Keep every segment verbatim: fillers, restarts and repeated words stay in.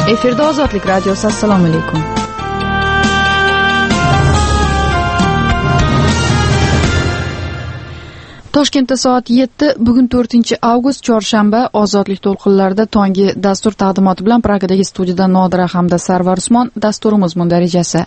Efirda Ozodlik radiosi. Assalomu alaykum. Toshkentda soat yetti, bugun to'rtinchi avgust, chorshanba. Ozodlik to'lqinlarida tongi dastur taqdimoti bilan Pragadagi studiyada Nodira hamda Sarvar Usmon. Dasturimiz mundarijasi.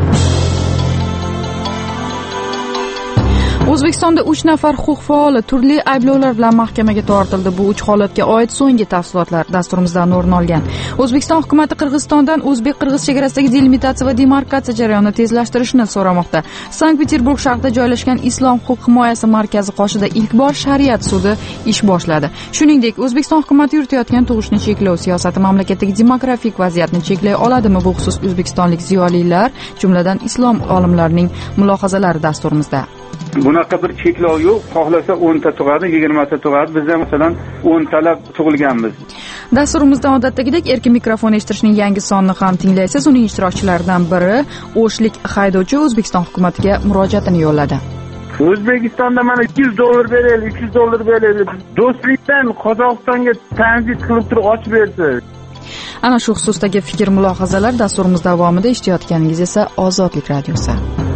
O'zbekistonda uch nafar huquq faoli turli ayblovlar bilan mahkamaga tortildi. Bu uch holatga oid so'nggi tafsilotlar dasturimizdan o'rin olgan. O'zbekiston hukumatı Qirg'izistondan o'zbek-qirg'iz chegarasidagi delimitatsiya va demarkatsiya jarayonini tezlashtirishni so'ramoqda. Sankt-Peterburg shahrida joylashgan Islom huquq himoyasi markazi qoshida ilk bor shariat sudi ish boshladi. Shuningdek, O'zbekiston hukumatı yuritayotgan tug'ishni cheklov siyosati mamlakatdagi demografik vaziyatni cheklay oladimi? Bu xusus o'zbekistonlik ziyolilar, jumladan islom olimlarining mulohazalari dasturimizda. Bunaqa bir cheklov yo'q. Xohlasa o'nta tug'adi, yigirmata tug'adi. Biz ham masalan o'ntalab tug'ilganmiz. Dasturimizda odatdagidek erkin mikrofon eshitishning yangi sonini ham tinglaysiz. Uning ishtirokchilaridan biri O'shlik haydovchi O'zbekiston hukumatiga murojaatini yo'lladi. O'zbekistonda mana ikki yuz dollar beraylik, uch yuz dollar beraylik. Do'stlikdan Qozog'istonga tranzit qilib turib ochib berdi. Ana shu xususdagi fikr mulohazalar dasturimiz davomida eshitayotganingiz esa Ozodlik radiosi.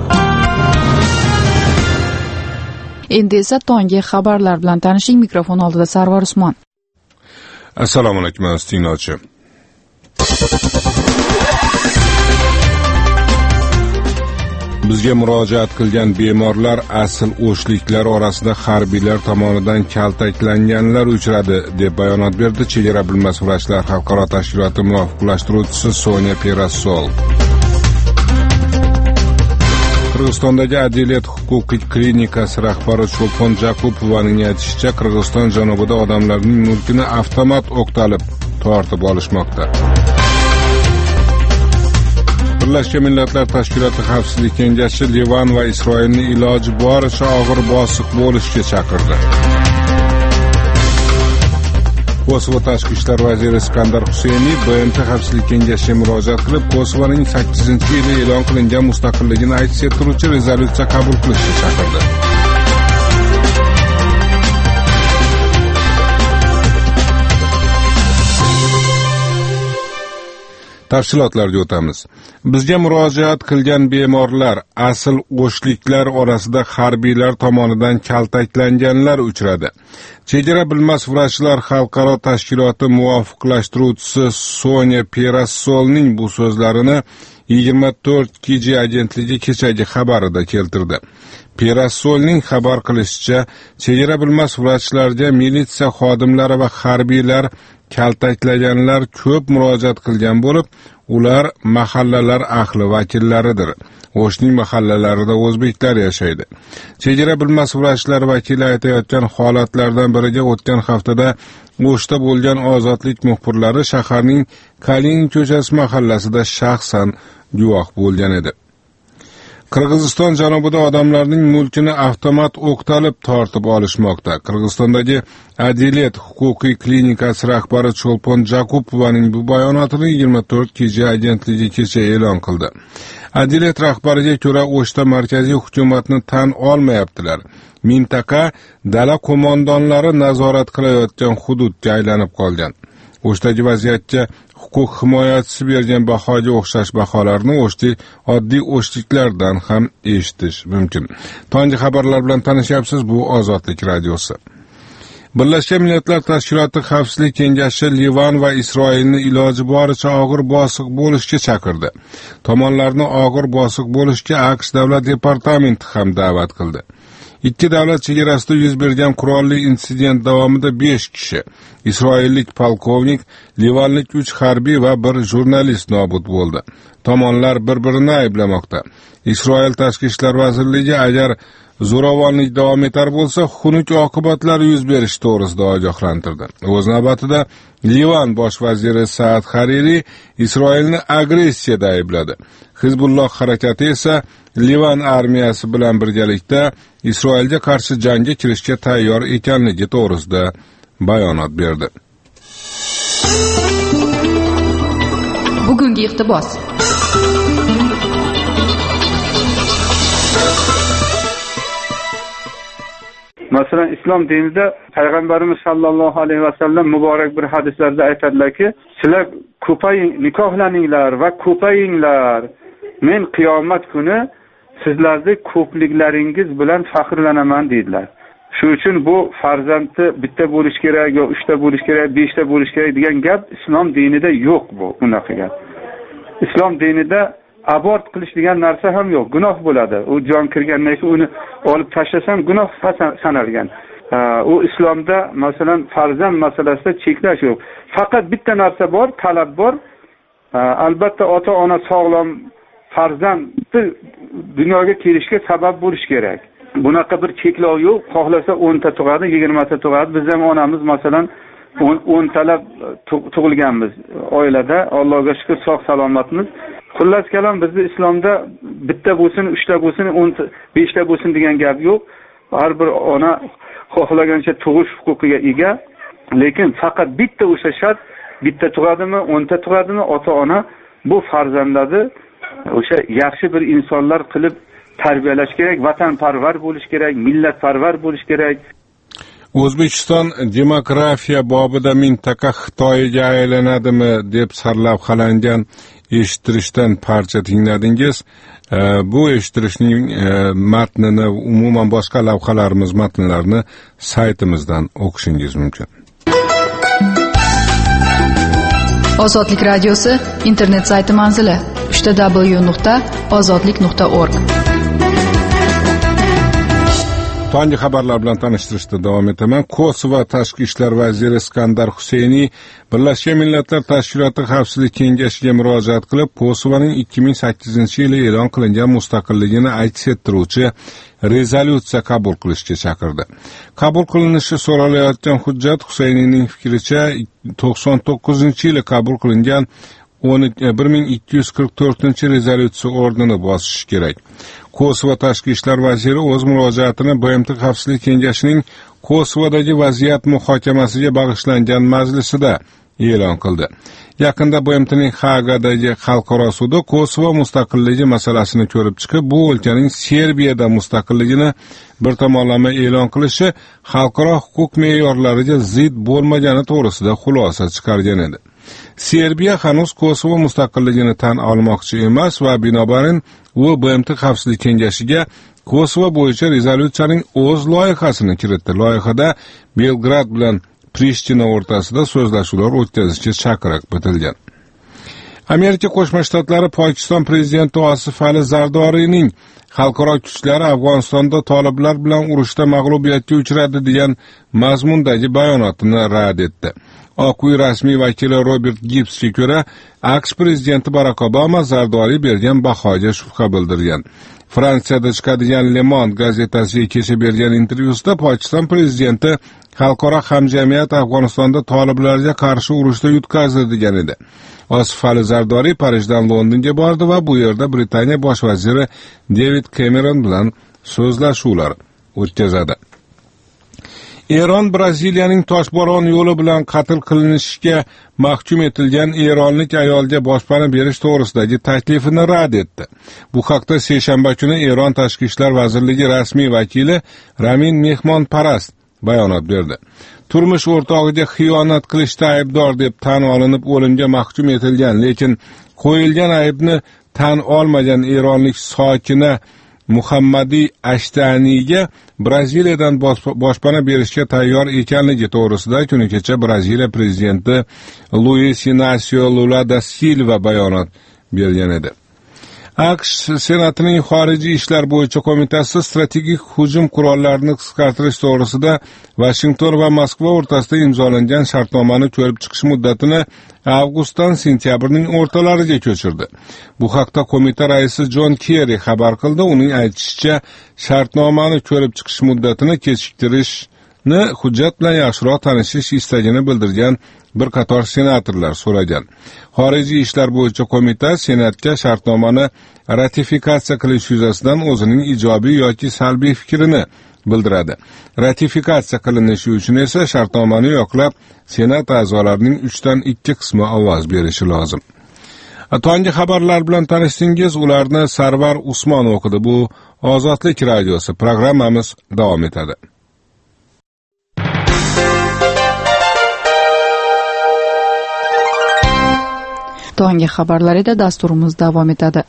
Endi esa tongi xabarlar bilan tanishing. Mikrofon oldida Sarvar Usmon. Assalomu alaykum aziz tinglovchi. Bizga murojaat qilgan bemorlar asl o'shliklar orasida harbiylar tomonidan kaltaklanganlar uchradi deb bayonot berdi Chegara bilmas vrachlar xalqaro tashkiloti muvofiqlashtiruvchisi Sonya Perassol. Qirg'izistondagi Adilet huquqiy klinikasi rahbari Cho'lpon Jakupovaning aytishicha, Qirg'iziston janubida odamlarning mulkini avtomat o'qtalib tortib olishmoqda. Birlashgan Millatlar Tashkiloti Xavfsizlik kengashi Livan va Isroilni iloji boricha og'ir bosiq bo'lishga chaqirdi. Kosovo tashqi ishlar vaziri Iskandar Huseyni B M T Xavfsizlik kengashiga murojaat qilib, Kosovoning sakkizinchi yili e'lon qilingan mustaqilligini aks ettiruvchi rezolyutsiya qabul qilishga chaqirdi. Tafsilotlarga o'tamiz. Bizga murojaat qilgan bemorlar asl o'shliklar orasida harbiylar tomonidan kaltaklanganlar uchradi. Chegara bilmas vrachlar xalqaro tashkiloti muvofiqlashtiruvchisi Sonya Perassolning bu so'zlarini yigirma to'rt K G agentligi kechagi xabarida keltirdi. Perassolning xabar qilishicha, chegara bilmas vrachlarga militsiya xodimlari va harbiylar kaltaklaganlar ko'p murojaat qilgan bo'lib, ular mahallalar ahli vakillaridir. O'shning mahallalarida o'zbeklar yashaydi. Chegara bilmas vrachlar vakili aytayotgan holatlardan biriga o'tgan haftada O'shda bo'lgan ozodlik muxbirlari shaharning Kalin ko'chasi mahallasida shaxsan guvoh bo'lgan edi. Qirg'iziston janubida odamlarning mulkini avtomat o'qtalib tortib olishmoqda. Qirg'izistondagi Adilet huquqiy klinikasi rahbari Cho'lpon Jakupovaning bu bayonotini yigirma to'rt K G agentligi kecha e'lon qildi. Adilet rahbariga ko'ra, O'shda markaziy hukumatni tan olmayaptilar. Mintaqa dala qo'mondonlari nazorat qilayotgan hududga aylanib qolgan. O'shdagi vaziyatga huquq himoyachisi bergan bahoga o'xshash baholarni O'shdi oddiy o'shliklardan ham eshitish mumkin. Tongi xabarlar bilan tanishyapsiz. Bu Ozodlik radiosi. Birlashgan Millatlar Tashkiloti Xavfsizlik kengashi Livan va Isroilni iloji boricha og'ir bosiq bo'lishga chaqirdi. Tomonlarni og'ir bosiq bo'lishga AQSh davlat departamenti ham da'vat qildi. Ikki davlat chegarasida yuz bergan qurolli insident davomida besh kishi, isroillik polkovnik, livanlik uch harbiy va bir jurnalist nobud bo'ldi. Tomonlar bir-birini ayblamoqda. Isroil tashqi ishlar vazirligi agar zo'ravonlik davom etar bo'lsa, xunuk oqibatlar yuz berishi to'g'risida ogohlantirdi. O'z navbatida Livan bosh vaziri Saad Hariri Isroilni agressiyada aybladi. Hizbulloh harakati esa Livan armiyasi bilan birgalikda Isroilga qarshi jangga kirishga tayyor ekanligi to'g'risida bayonot berdi. Bugungi iqtibos. Masalan, islom dinida payg'ambarimiz sallallohu alayhi vasallam muborak bir hadislarda aytadilarki, sizlar ko'paying, nikohlaninglar va ko'payinglar. Men qiyomat kuni sizlarning ko'pliklaringiz bilan faxrlanaman dedilar. Shuning uchun bu farzandni bitta bo'lish kerak, yo uchta bo'lish kerak, beshta bo'lish kerak degan gap islom dinida yo'q bu, unaqa gap. Islom dinida abort qilish degan narsa ham yo'q, gunoh bo'ladi. U jon kirgandan keyin uni olib tashlasam gunoh sanalgan. U islomda masalan farzand masalasida cheklash yo'q. Faqat bitta narsa bor, talab bor. Albatta ota-ona sog'lom farzandni dunyoga kelishga sabab bo'lish kerak. Bunaqa bir cheklov yo'q. Xohlasa o'nta tug'adi, yigirmata tug'adi. Biz ham onamiz masalan o'ntalab tug'ilganmiz oilada. Allohga shukr, sog' salomatmiz. Xullas kalom, bizning islomda bitta bo'lsin, uchta bo'lsin, o'nta, beshta bo'lsin degan gap yo'q. Har bir ona xohlagancha tug'ish huquqiga ega. Lekin faqat bitta o'sha shart, bitta tug'adimi, o'nta tug'adimi, ota-ona bu farzandlarni o'sha yaxshi bir insonlar qilib tarbiyalash kerak, vatanparvar bo'lish kerak, millatparvar bo'lish kerak. O'zbekiston demografiya bobida mintaqa Xitoyga aylanadimi deb sarlavhalangan eshittirishdan parcha tingladingiz. E, bu eshittirishning e, matnini, umuman boshqa lavhalarimiz matnlarini saytimizdan o'qishingiz mumkin. Ozodlik radiosi internet sayti manzili w w w nuqta ozodlik nuqta org. Tonggi xabarlar bilan tanishtirishda davom etaman. Kosovo tashqi ishlar vaziri Iskandar Huseyniy Birlashgan Millatlar Tashkiloti Xavfsizlik kengashiga murojaat qilib, Kosovoning ikki ming sakkizinchi yili e'lon qilingan mustaqilligini aks ettiruvchi rezolyutsiya qabul qilishga chaqirdi. Qabul qilinishi so'ralayotgan hujjat Huseyniyning fikricha to'qson to'qqizinchi yili qabul qilingan bir ming ikki yuz qirq to'rtinchi rezolyutsiya o'rnini bosishi kerak. Kosovo tashqi ishlar vaziri o'z murojaatini B M T Xavfsizlik kengashining Kosovodagi vaziyat muhokamasiga bag'ishlangan majlisida e'lon qildi. Yaqinda B M T'ning Hagadagi xalqaro sudi Kosovo mustaqilligi masalasini ko'rib chiqib, bu o'lkaning Serbiyada mustaqilligini bir tomonlama e'lon qilishi xalqaro huquq me'yorlariga zid bo'lmagani to'g'risida xulosa chiqargan edi. Serbiya hanuz Kosovo mustaqilligini tan olmoqchi emas va binobarin u B M T Xavfsizlik kengashiga Kosovo bo'yicha rezolyutsiyaning o'z loyihasini kiritdi. Loyihada Belgrad bilan Prishtina o'rtasida so'zlashuvlar o'tkazishga chaqiriq bitilgan. Amerika Qo'shma Shtatlari Pokiston prezidenti Osif Ali Zardoriyning xalqaro kuchlar Afg'onistonda toliblar bilan urushda mag'lubiyatga uchradi degan mazmundagi bayonotini rad etdi. Oq uy rasmiy vakili Robert Gibbsga ko'ra, AQSh prezidenti Barack Obama Zardoriy bergan bahoga shubha bildirgan. Fransiyada chiqadigan Le Monde gazetasiga kecha bergan intervyusida Pokiston prezidenti xalqaro hamjamiyat Afg'onistonda toliblarga qarshi urushda yutqazdi degan edi. Osif Ali Zardoriy Parijdan Londonga bordi va bu yerda Britaniya bosh vaziri David Cameron bilan so'zlashuvlar o'tkazadi. Eron Braziliyaning Toshbo'ron yo'li bilan qatl qilinishga mahkum etilgan eronlik ayolga boshpana berish to'g'risidagi taklifini rad etdi. Bu haqda seshanba kuni Eron Tashqi ishlar vazirligi rasmiy vakili Ramin Mehmonparast bayonot berdi. Turmush o'rtog'iga xiyonat qilishda aybdor deb tan olinib o'limga mahkum etilgan, lekin qo'yilgan aybni tan olmagan eronlik sokina Muhammadi Ashtaniyga Braziliyadan boshpana berishga tayyor ekanligi to'g'risida kuni kecha Braziliya prezidenti Luis Inacio Lula da Silva bayonot bergan edi. AQSh Senatining xorijiy ishlar bo'yicha qo'mitasi strategik hujum qurollarini qisqartirish to'g'risida Washington va Moskva o'rtasida imzolangan shartnomani ko'rib chiqish muddatini avgustdan sentyabrning o'rtalariga ko'chirdi. Bu haqda qo'mita raisi John Kerry xabar qildi. Uning aytishicha, shartnomani ko'rib chiqish muddatini kechiktirishni hujjat bilan yaxshiroq tanishish istagini bildirgan bir qator senatorlar so'ragan. Xorijiy ishlar bo'yicha qo'mita senatga shartnomani ratifikatsiya qilish yuzasidan o'zining ijobiy yoki salbiy fikrini bildiradi. Ratifikatsiya qilinishi uchun esa shartnomani yoqlab senat a'zolarining uchdan ikki qismi ovoz berishi lozim. Tonggi xabarlar bilan tanishdingiz, ularni Sarvar Usmon o'qidi. Bu Ozodlik radiosi, programmamiz davom etadi. tonggi xabarlar edi. Dasturimiz davom etadi.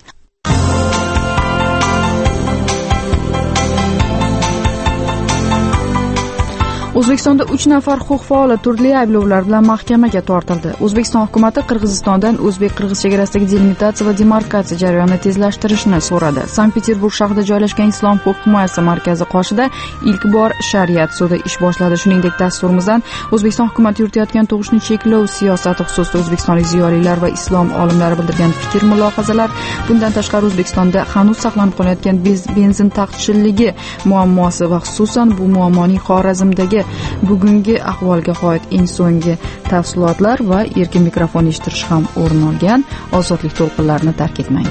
O'zbekistonda uch nafar huquq faoli turli ayblovlar bilan mahkamaga tortildi. O'zbekiston hukumatı Qirg'izistondan o'zbek-qirg'iz chegarasidagi delimitatsiya va demarkatsiya jarayonini tezlashtirishni so'radi. Sankt-Peterburg shahrida joylashgan Islom huquq himoyasi markazi qoshida ilk bor shariat sudi ish boshladi. Shuningdek, dasturimizdan O'zbekiston hukumatı yuritayotgan tug'ishni cheklov siyosati xususida o'zbekistonlik ziyolilar va islom olimlari bildirgan fikr mulohazalar. Bundan tashqari O'zbekistonda hanuz saqlanib qolayotgan benzin taqchilligi muammosi va xususan bu muammoning Xorazmdagi bugungi ahvolga oid eng so'nggi tafsilotlar va erkin mikrofon eshittirish ham o'rin olgan. Ozodlik to'lqinlarini tark etmang.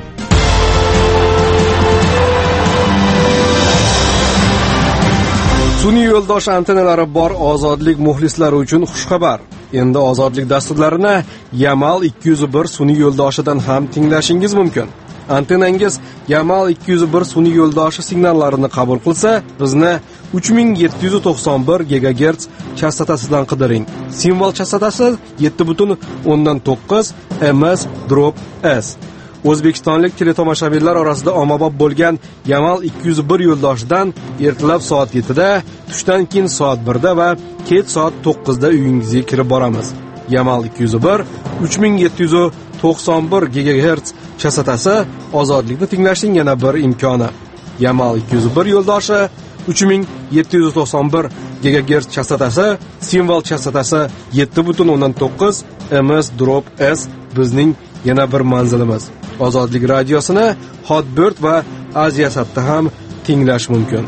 Sun'iy yo'ldosh antennalari bor ozodlik muxlislari uchun xushxabar. Endi ozodlik dasturlarini Yamal ikki yuz bir sun'iy yo'ldoshidan ham tinglashingiz mumkin. Antennangiz Yamal ikki yuz bir sun'iy yo'ldoshi signallarini qabul qilsa, bizni uch ming yetti yuz to'qson bir gigagerts chastotasidan qidiring. Simvol chastotasi yetti butun o'ndan to'qqiz M S drop S. O'zbekistonlik teletomoshabinlar orasida ommabop bo'lgan Yamal ikki yuz bir yo'ldoshidan ertalab soat yettida, tushdan keyin soat birda va kech soat to'qqizda uyingizga kirib boramiz. Yamal ikki yuz bir uch ming yetti yuz to'qson bir gigagerts chastotasi ozodlikni tinglashning yana bir imkoni. Yamal ikki yuz bir yo'ldoshi uch ming yetti yuz to'qson bir gigagerts chastotasi, simvol chastotasi yetti butun o'ndan to'qqiz M S drop S bizning yana bir manzilimiz. Ozodlik radiosini Hotbird va Aziyasatda ham tinglash mumkin.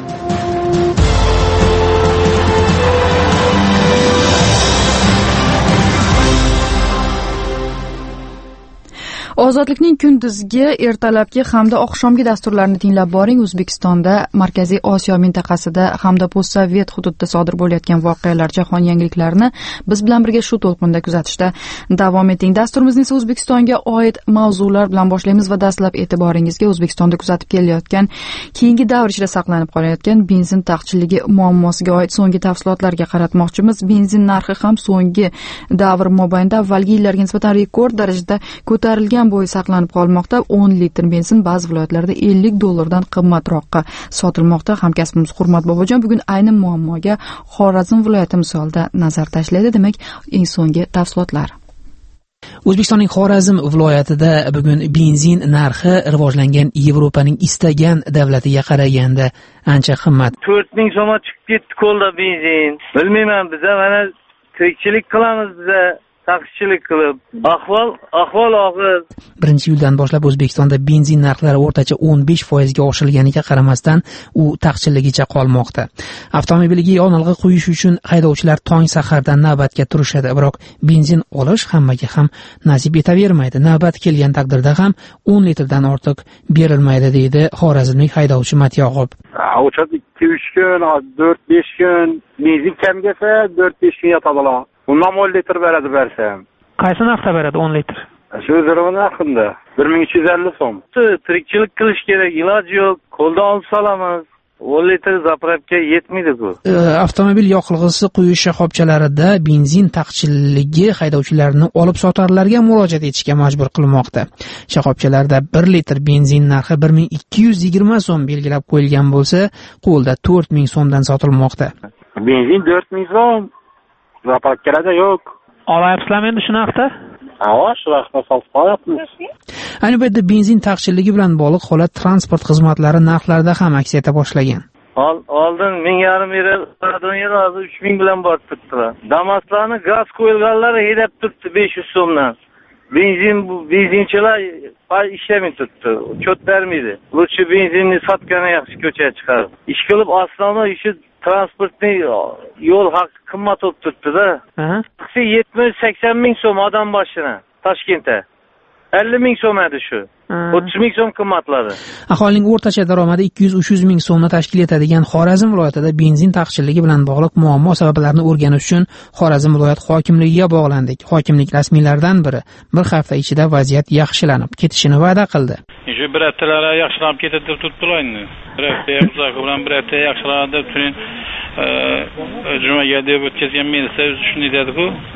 Ozodlikning kunduzgi, ertalabki hamda oqshomgi dasturlarini tinglab boring. O'zbekistonda, Markaziy Osiyo mintaqasida hamda postsovet hududda sodir bo'layotgan voqealar, jahon yangiliklarini biz bilan birga shu to'lqinda kuzatishda davom eting. Dasturimizni esa O'zbekistonga oid mavzular bilan boshlaymiz va dastlab e'tiboringizga O'zbekistonda kuzatib kelayotgan, keyingi davr ichida saqlanib qolayotgan benzin taqchilligi muammosiga oid so'nggi tafsilotlarga qaratmoqchimiz. Benzin narxi ham so'nggi davr mobaynida avvalgi yillarga nisbatan rekord darajada ko'tarilgan bo'yi saqlanib qolmoqda. o'n litr benzin ba'zi viloyatlarda ellik dollardan qimmatroqqa sotilmoqda. Hamkasbimiz Hurmat Bobojon bugun ayni muammoga Xorazm viloyati misolida nazar tashlaydi. Demak, eng so'nggi tafsilotlar. O'zbekistonning Xorazm viloyatida bugun benzin narxi rivojlangan Yevropaning istagan davlatiga qaraganda ancha qimmat. to'rt ming so'mga chiqib ketdi qo'lda benzin. Bilmayman, biz mana tirikchilik qilamiz, biz taqchillik qilib. Ahvol ahvol og'ir. birinchi iyuldan boshlab O'zbekistonda benzin narxlari o'rtacha o'n besh foizga oshirilganiga qaramasdan u taqchilligicha qolmoqda. Avtomobiliga yonilg'i quyish uchun haydovchilar tong sahardan navbatga turishadi, biroq benzin olish hammaga ham nasib etavermaydi. Navbat kelgan taqdirda ham o'n litrdan ortiq berilmaydi, deydi xorazmlik haydovchi Matyoqub. O'chab ikki uch kun, to'rt besh kun benzin kam kelsa, to'rt besh kun yotadi. Undan o'n litr beradi bersam. Qaysi narxda beradi o'n litr? Shu zirva narxida bir ming uch yuz ellik so'm. Tirikchilik qilish kerak, iloj yo'q. Qo'ldan olib solamiz. o'n litr zapravka yetmaydi bu. Avtomobil yoqilg'isi quyish shoxobchalarida benzin taqchilligi haydovchilarni olib sotarlarga murojaat etishga majbur qilmoqda. Shoxobchalarda bir litr benzin narxi bir ming ikki yuz yigirma so'm belgilab qo'yilgan bo'lsa, qo'lda to'rt ming so'mdan sotilmoqda. Benzin to'rt ming so'm. Zapravkada yo'q. Olayapsizlarmi endi shu narxda? Ha, shu narxda sotib qo'yapmiz. Ayni paytda benzin taqchilligi bilan bog'liq holat transport xizmatlari narxlarida ham aks eta boshlagan. Oldin ming yarim yil, hozir uch ming bilan borib turibdilar. Damaslarni gaz qo'yilganlari haydab turibdi besh yuz so'mdan. Benzin bu benzinchilar ishlamay turibdi. Chot bermaydi. Lutchi benzinni sotgani yaxshi ko'chaga chiqarib. Ish qilib aslida ishi transportning yo'l haqi qimmat bo'lib turibdi-da. yetmish sakson ming so'm odam boshina Toshkentda. ellik ming so'm edi shu. o'ttiz ming so'm qimmatladi. Aholining o'rtacha daromadi ikki yuz uch yuz ming so'mni tashkil etadigan Xorazm viloyatida benzin taqchilligi bilan bog'liq muammo sabablarini o'rganish uchun Xorazm viloyat hokimligiga bog'landik. Hokimlik rasmiylaridan biri bir hafta ichida vaziyat yaxshilanib ketishini va'da qildi. Shu bir haftalar yaxshilanib ketadi deb turibdilar-ku. Bir hafta uzoq bilan bir hafta yaxshilanadi deb turin jumaga deb o'tkazgan minsa shunday dedi-ku.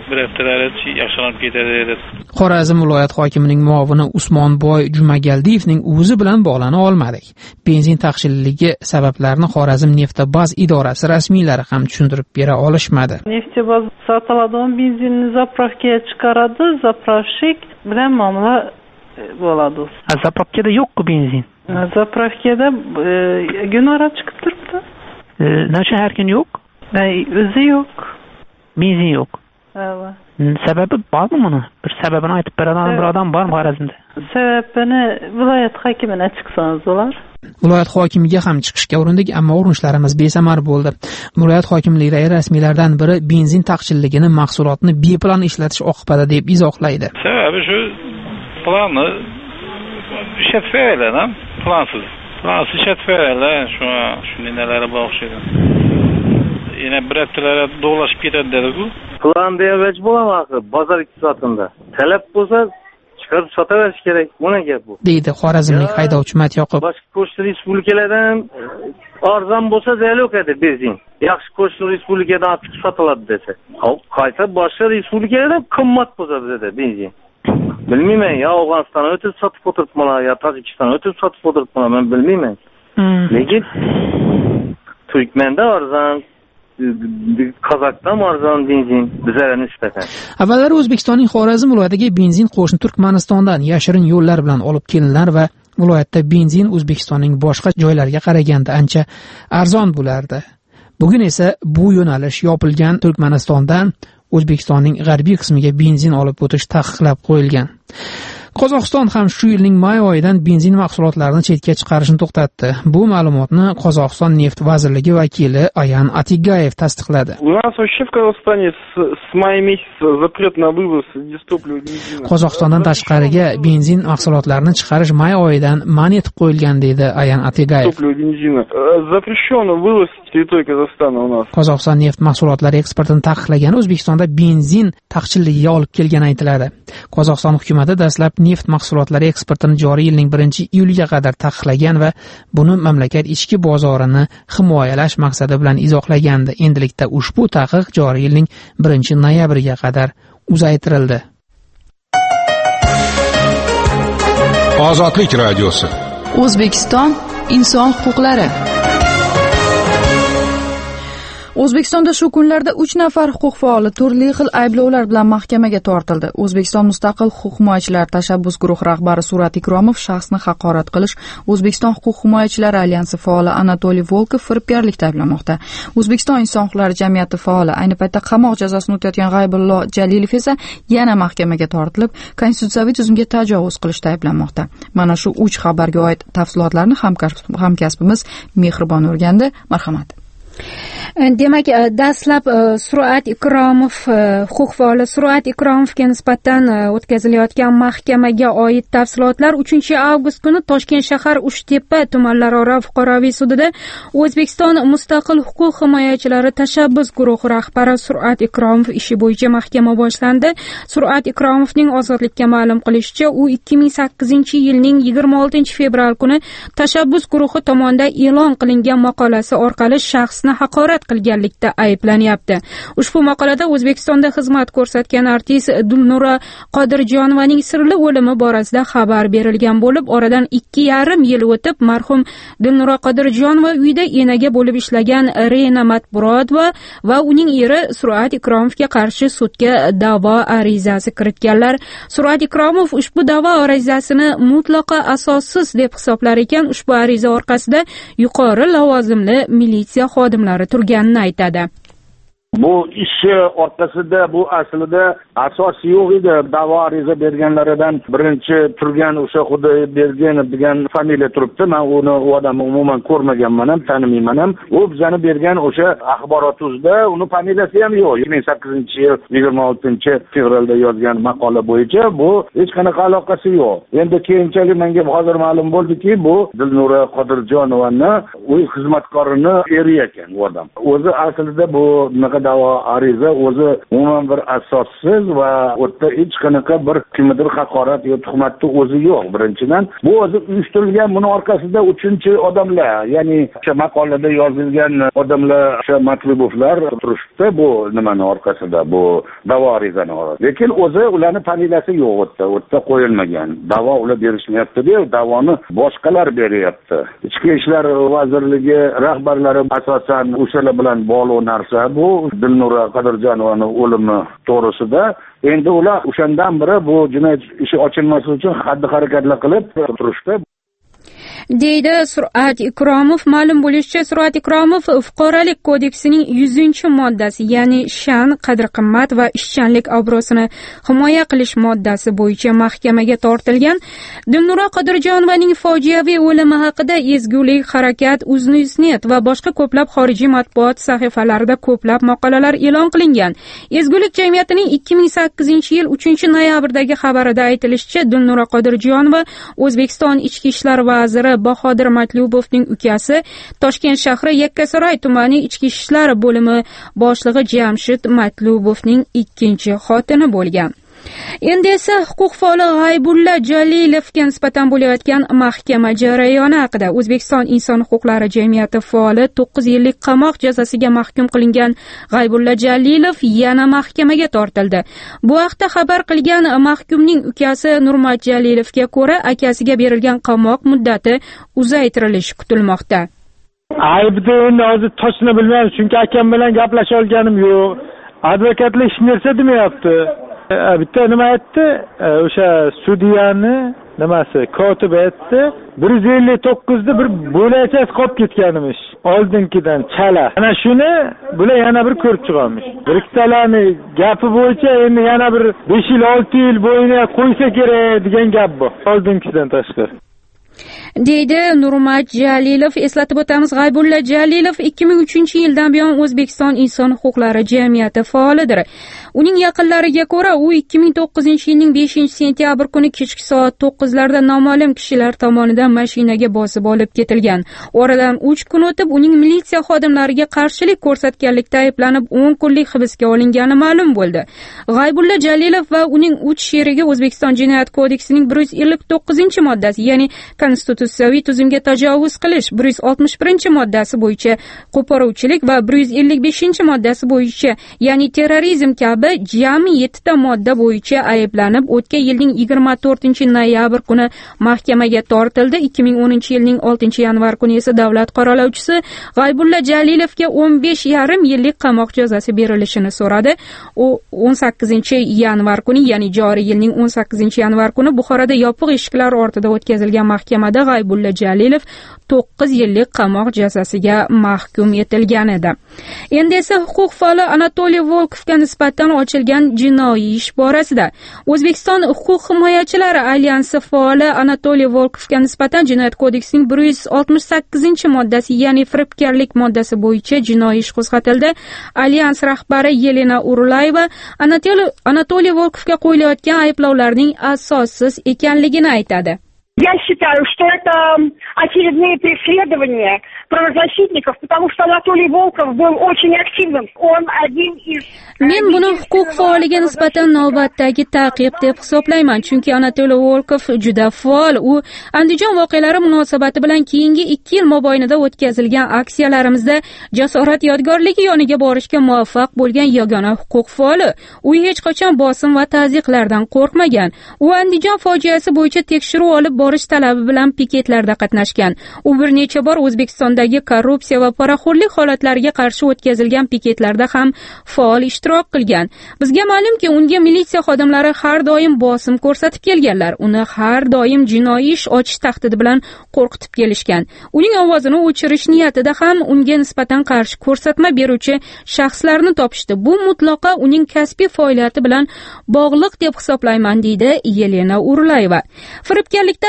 bir haftalari yaxshilanib ketadi dedi. Xorazm viloyat hokimining muovini Usmonboy Jumagaldiyevning o'zi bilan bog'lana olmadik. Benzin taqchilligi sabablarini Xorazm Neftobaz idorasi rasmiylari ham tushuntirib bera olishmadi. Neftobaz sotiladigan benzinni zapravkaga chiqaradi, zapravshik bilan muomala bo'ladi. Zapravkada yo'q-ku benzin. Zapravkada gunora chiqib turibdi. Nechun har kun yo'q? O'zi yo'q. Benzin yo'q. Ha. Sababi bormi buni? Bir sababini aytib beradigan bir odam bormi Xorazmda? Sababini viloyat hokimiga chiqsangiz bo'lar. Viloyat hokimiga ham chiqishga urindik, ammo urinishlarimiz besamar bo'ldi. Viloyat hokimligi rasmiylaridan biri benzin taqchilligini mahsulotni beplan ishlatish oqibati deb izohlaydi. Sababi shu planni ishlatmaylar, plansiz. Plansiz ishlatmaylar, shu shunday narsalar bor o'xshaydi. Yine bir haftalara dolaşıp gider dedi bu. Plan diye veç bulamazdı. Pazar iktisatında. Talep bulsa çıkarıp sataveriş gerek. Bu ne gap bu? Deydi Xorazmlik haydovchi Matyoqub. Başka ko'shni respublikalardan arzon bo'lsa zalok edi benzin. Yaxshi ko'shni respublikadan olib sotiladi desa. Qayta boshqa respublikalardan qimmat bo'lsa bizda benzin. Bilmayman, ya Afg'onistondan o'tib sotib o'tiribman, ya Tojikistondan o'tib sotib o'tiribman, men bilmayman. Lekin Turkmanda arzon, Qozog'iston arzon benzin bizga nisbatan. Avvallari O'zbekistonning Xorazm viloyatiga benzin qo'shni Turkmanistondan yashirin yo'llar bilan olib kelinlar va viloyatda benzin O'zbekistonning boshqa joylariga qaraganda ancha arzon bo'lardi. Bugun esa bu yo'nalish yopilgan. Turkmanistondan O'zbekistonning g'arbiy qismiga benzin olib o'tish taqiqlab qo'yilgan. Qozog'iston ham shu yilning may oyidan benzin mahsulotlarini chetga chiqarishni to'xtatdi. Bu ma'lumotni Qozog'iston neft vazirligi vakili Ayan Atigayev tasdiqladi. Qozog'istondan tashqariga benzin mahsulotlarini chiqarish may oyidan man etib qo'yilgan deydi Ayan Atigayev. Qozog'iston neft mahsulotlari eksportini taqiqlagan O'zbekistonda benzin taqchilligiga olib kelgani aytiladi. Qozog'iston hukumati dastlab neft mahsulotlari eksportini joriy yilning birinchi iyuliga qadar taqiqlagan va buni mamlakat ichki bozorini himoyalash maqsadi bilan izohlagandi. Endilikda ushbu taqiq joriy yilning birinchi noyabriga qadar uzaytirildi. Ozodlik radiosi. O'zbekiston inson huquqlari. O'zbekistonda shu kunlarda uch nafar huquq faoli turli xil ayblovlar bilan mahkamaga tortildi. O'zbekiston mustaqil huquq himoyachilari tashabbus guruhi rahbari Surat Ikromov shaxsni haqorat qilish, O'zbekiston huquq himoyachilari alyansi faoli Anatoliy Volkov firibgarlikda ayblanmoqda. O'zbekiston inson huquqlari jamiyati faoli ayni paytda qamoq jazosini o'tayotgan G'aybullo Jalilov esa yana mahkamaga tortilib, konstitutsiyaviy tuzumga tajovuz qilishda ayblanmoqda. Mana shu uch xabarga oid tafsilotlarni hamkasbimiz Mehribon o'rgandi. Marhamat. Demak, dastlab Surat Ikromov, huquq faoli Surat Ikromovga nisbatan o'tkazilayotgan mahkamaga oid tafsilotlar uchinchi avgust kuni Toshkent shahar Uchtepa tumanlararo fuqaroviy sudida O'zbekiston mustaqil huquq himoyachilari tashabbus guruhi rahbari Surat Ikromov ishi bo'yicha mahkama boshlandi. Surat Ikromovning ozodlikka ma'lum qilishicha, u ikki ming sakkizinchi yilning yigirma oltinchi fevral kuni tashabbus guruhi tomonidan e'lon qilingan maqolasi orqali shaxsni haqorat qilganlikda ayblanyapti. Ushbu maqolada O'zbekistonda xizmat ko'rsatgan artist Dilnura Qodirjonovaning sirli o'limi borasida xabar berilgan bo'lib, oradan ikki yarim yil o'tib marhum Dilnura Qodirjonova uyida enaga bo'lib ishlagan Reyna Matburodova va uning eri Surat Ikromovga qarshi sudga da'vo arizasi kiritganlar. Surat Ikromov ushbu da'vo arizasini mutlaqo asossiz deb hisoblar ekan. Ushbu ariza orqasida yuqori lavozimli militsiya xodimlari turganini aytadi. Bu ishi orqasida bu aslida asos yo'q edi. Da'vo ariza berganlaridan birinchi turgan o'sha Xudo bergan degan familiya turibdi. Men uni u odamni umuman ko'rmaganman ham, tanimayman ham. U bizani bergan o'sha axborotuzda uni familiyasi ham yo'q. ikki ming sakkizinchi yil yigirma oltinchi fevralda yozgan maqola bo'yicha bu hech qanaqa aloqasi yo'q. Endi keyinchalik menga hozir ma'lum bo'ldiki, bu Dilnura Qodirjonovani uy xizmatkorini eri ekan u odam. O'zi aslida bu nima bunaqa da'vo ariza o'zi umuman bir asossiz va u yerda hech qanaqa bir kimnidir haqorat yo tuhmatni o'zi yo'q. Birinchidan bu o'zi uyushtirilgan, buni orqasida uchinchi odamlar, ya'ni o'sha maqolada yozilgan odamlar, o'sha Matlubovlar turishdi bu nimani orqasida, bu da'vo arizani orqasida. Lekin o'zi ularning familiyasi yo'q u yerda, u yerda qo'yilmagan. Da'vo ular berishmayapti-da, da'voni boshqalar beryapti. Ichki ishlar vazirligi rahbarlari asosan o'shalar bilan bog'liq narsa bu Dilnura Qodirjonovaning o'limi to'g'risida. Endi ular o'shandan biri bu jinoyat ishi ochilmasligi uchun xatti-harakatlar qilib turishdi. deydi Surat Ikromov. Ma'lum bo'lishicha, Surat Ikromov fuqarolik kodeksining yuzinchi moddasi, ya'ni sha'an, qadr-qimmat va ishchanlik obro'sini himoya qilish moddasi bo'yicha mahkamaga tortilgan. Dilnura Qodirjonovaning fojiaviy o'limi haqida Ezgulik harakat, Uznewsnet va boshqa ko'plab xorijiy matbuot sahifalarida ko'plab maqolalar e'lon qilingan. Ezgulik jamiyatining ikki ming sakkizinchi yil uchinchi noyabrdagi xabarida aytilishicha, Dilnura Qodirjonova O'zbekiston ichki ishlar vaziri Bahodir Matlubovning ukasi, Toshkent shahri Yakkasaroy tumani ichki ishlar bo'limi boshlig'i Jamshid Matlubovning ikkinchi xotini bo'lgan. Endi esa huquq faoli G'aybulla Jalilovga nisbatan bo'layotgan mahkama jarayoni haqida. O'zbekiston inson huquqlari jamiyati faoli to'qqiz yillik qamoq jazosiga mahkum qilingan G'aybulla Jalilov yana mahkamaga tortildi. Bu haqda xabar qilgan mahkumning ukasi Nurmat Jalilovga ko'ra, akasiga berilgan qamoq muddati uzaytirilishi kutilmoqda. Aybni endi hozir to'g'risini bilmayman, chunki akam bilan gaplasha olganim yo'q. Advokatlik ish narsa demayapti. Bitta nima aytdi? O'sha sudyani nimasi kotib aytdi, bir yuz ellik to'qqizda bir bo'lakchasi qolib ketganmish, oldingidan chala. Ana shuni bular yana bir ko'rib chiqamish. Bir ikkitalarni gapi bo'yicha endi yana bir besh yil olti yil bo'yina qo'ysa kerak degan gap bu, oldingidan tashqari. deydi Nurmat Jalilov. Eslatib o'tamiz, G'aybulla Jalilov ikki ming uchinchi yildan buyon O'zbekiston inson huquqlari jamiyati faolidir. Uning yaqinlariga ko'ra, u ikki ming to'qqizinchi yilning beshinchi sentyabr kuni kechki soat to'qqizlarda noma'lum kishilar tomonidan mashinaga bosib olib ketilgan. Oradan uch kun o'tib, uning militsiya xodimlariga qarshilik ko'rsatganlikda ayblanib o'n kunlik hibsga olingani ma'lum bo'ldi. G'aybulla Jalilov va uning uch sherigi O'zbekiston Jinoyat kodeksining bir yuz ellik to'qqizinchi moddasi, ya'ni konstitutsiyaviy tuzumga tajovuz qilish, bir yuz oltmish birinchi moddasi bo'yicha qo'poruvchilik va bir yuz ellik beshinchi moddasi bo'yicha, ya'ni terrorizm kabi jami yettita modda bo'yicha ayblanib, o'tgan yilning yigirma to'rtinchi noyabr kuni mahkamaga tortildi. ikki ming o'ninchi yilning oltinchi yanvar kuni esa davlat qorovchisi G'aybulla Jalilovga o'n besh yarim yillik qamoq jazosi berilishini so'radi. U o'n sakkizinchi yanvar kuni, ya'ni joriy yilning o'n sakkizinchi yanvar kuni Buxoroda yopiq eshiklar ortida o'tkazilgan mahkamada G'aybulla Jalilov to'qqiz yillik qamoq jazosiga mahkum etilgan edi. Endi esa huquq faoli Anatoliy Volkovga nisbatan ochilgan jinoiy ish borasida. O'zbekiston huquq himoyachilari alyansi faoli Anatoliy Volkovga nisbatan Jinoyat kodeksining bir yuz oltmish sakkizinchi moddasi, ya'ni firibgarlik moddasi bo'yicha jinoiy ish qo'zg'atildi. Alyans rahbari Yelena Urulayeva Anatoliy Volkovga qo'yilayotgan ayblovlarning asossiz ekanligini aytadi. Я считаю, что это очередные преследования правозащитников, потому что Анатолий Волков был очень активным. Он один из... Men buni huquq faoliga nisbatan navbatdagi ta'qib deb hisoblayman, chunki Anatoliy Volkov juda faol. U Andijon voqealari munosabati bilan keyingi ikki yil mobaynida o'tkazilgan aksiyalarimizda jasorat yodgorligi yoniga borishga muvaffaq bo'lgan yagona huquq faoli. U hech qachon bosim va ta'ziqlardan qo'rqmagan. U Andijon fojiasi bo'yicha tekshiruv olib borish talabi bilan piketlarda qatnashgan. U bir necha bor O'zbekistondagi korrupsiya va poraxo'rlik holatlariga qarshi o'tkazilgan piketlarda ham faol ishtirok qilgan. Bizga ma'lumki, unga militsiya xodimlari har doim bosim ko'rsatib kelganlar. Uni har doim jinoiy ish ochish tahdidi bilan qo'rqitib kelishgan. Uning ovozini o'chirish niyatida ham unga nisbatan qarshi ko'rsatma beruvchi shaxslarni topishdi. Bu mutlaqo uning kasbiy faoliyati bilan bog'liq deb hisoblayman, deydi Yelena Urulayeva. Firibgarlikda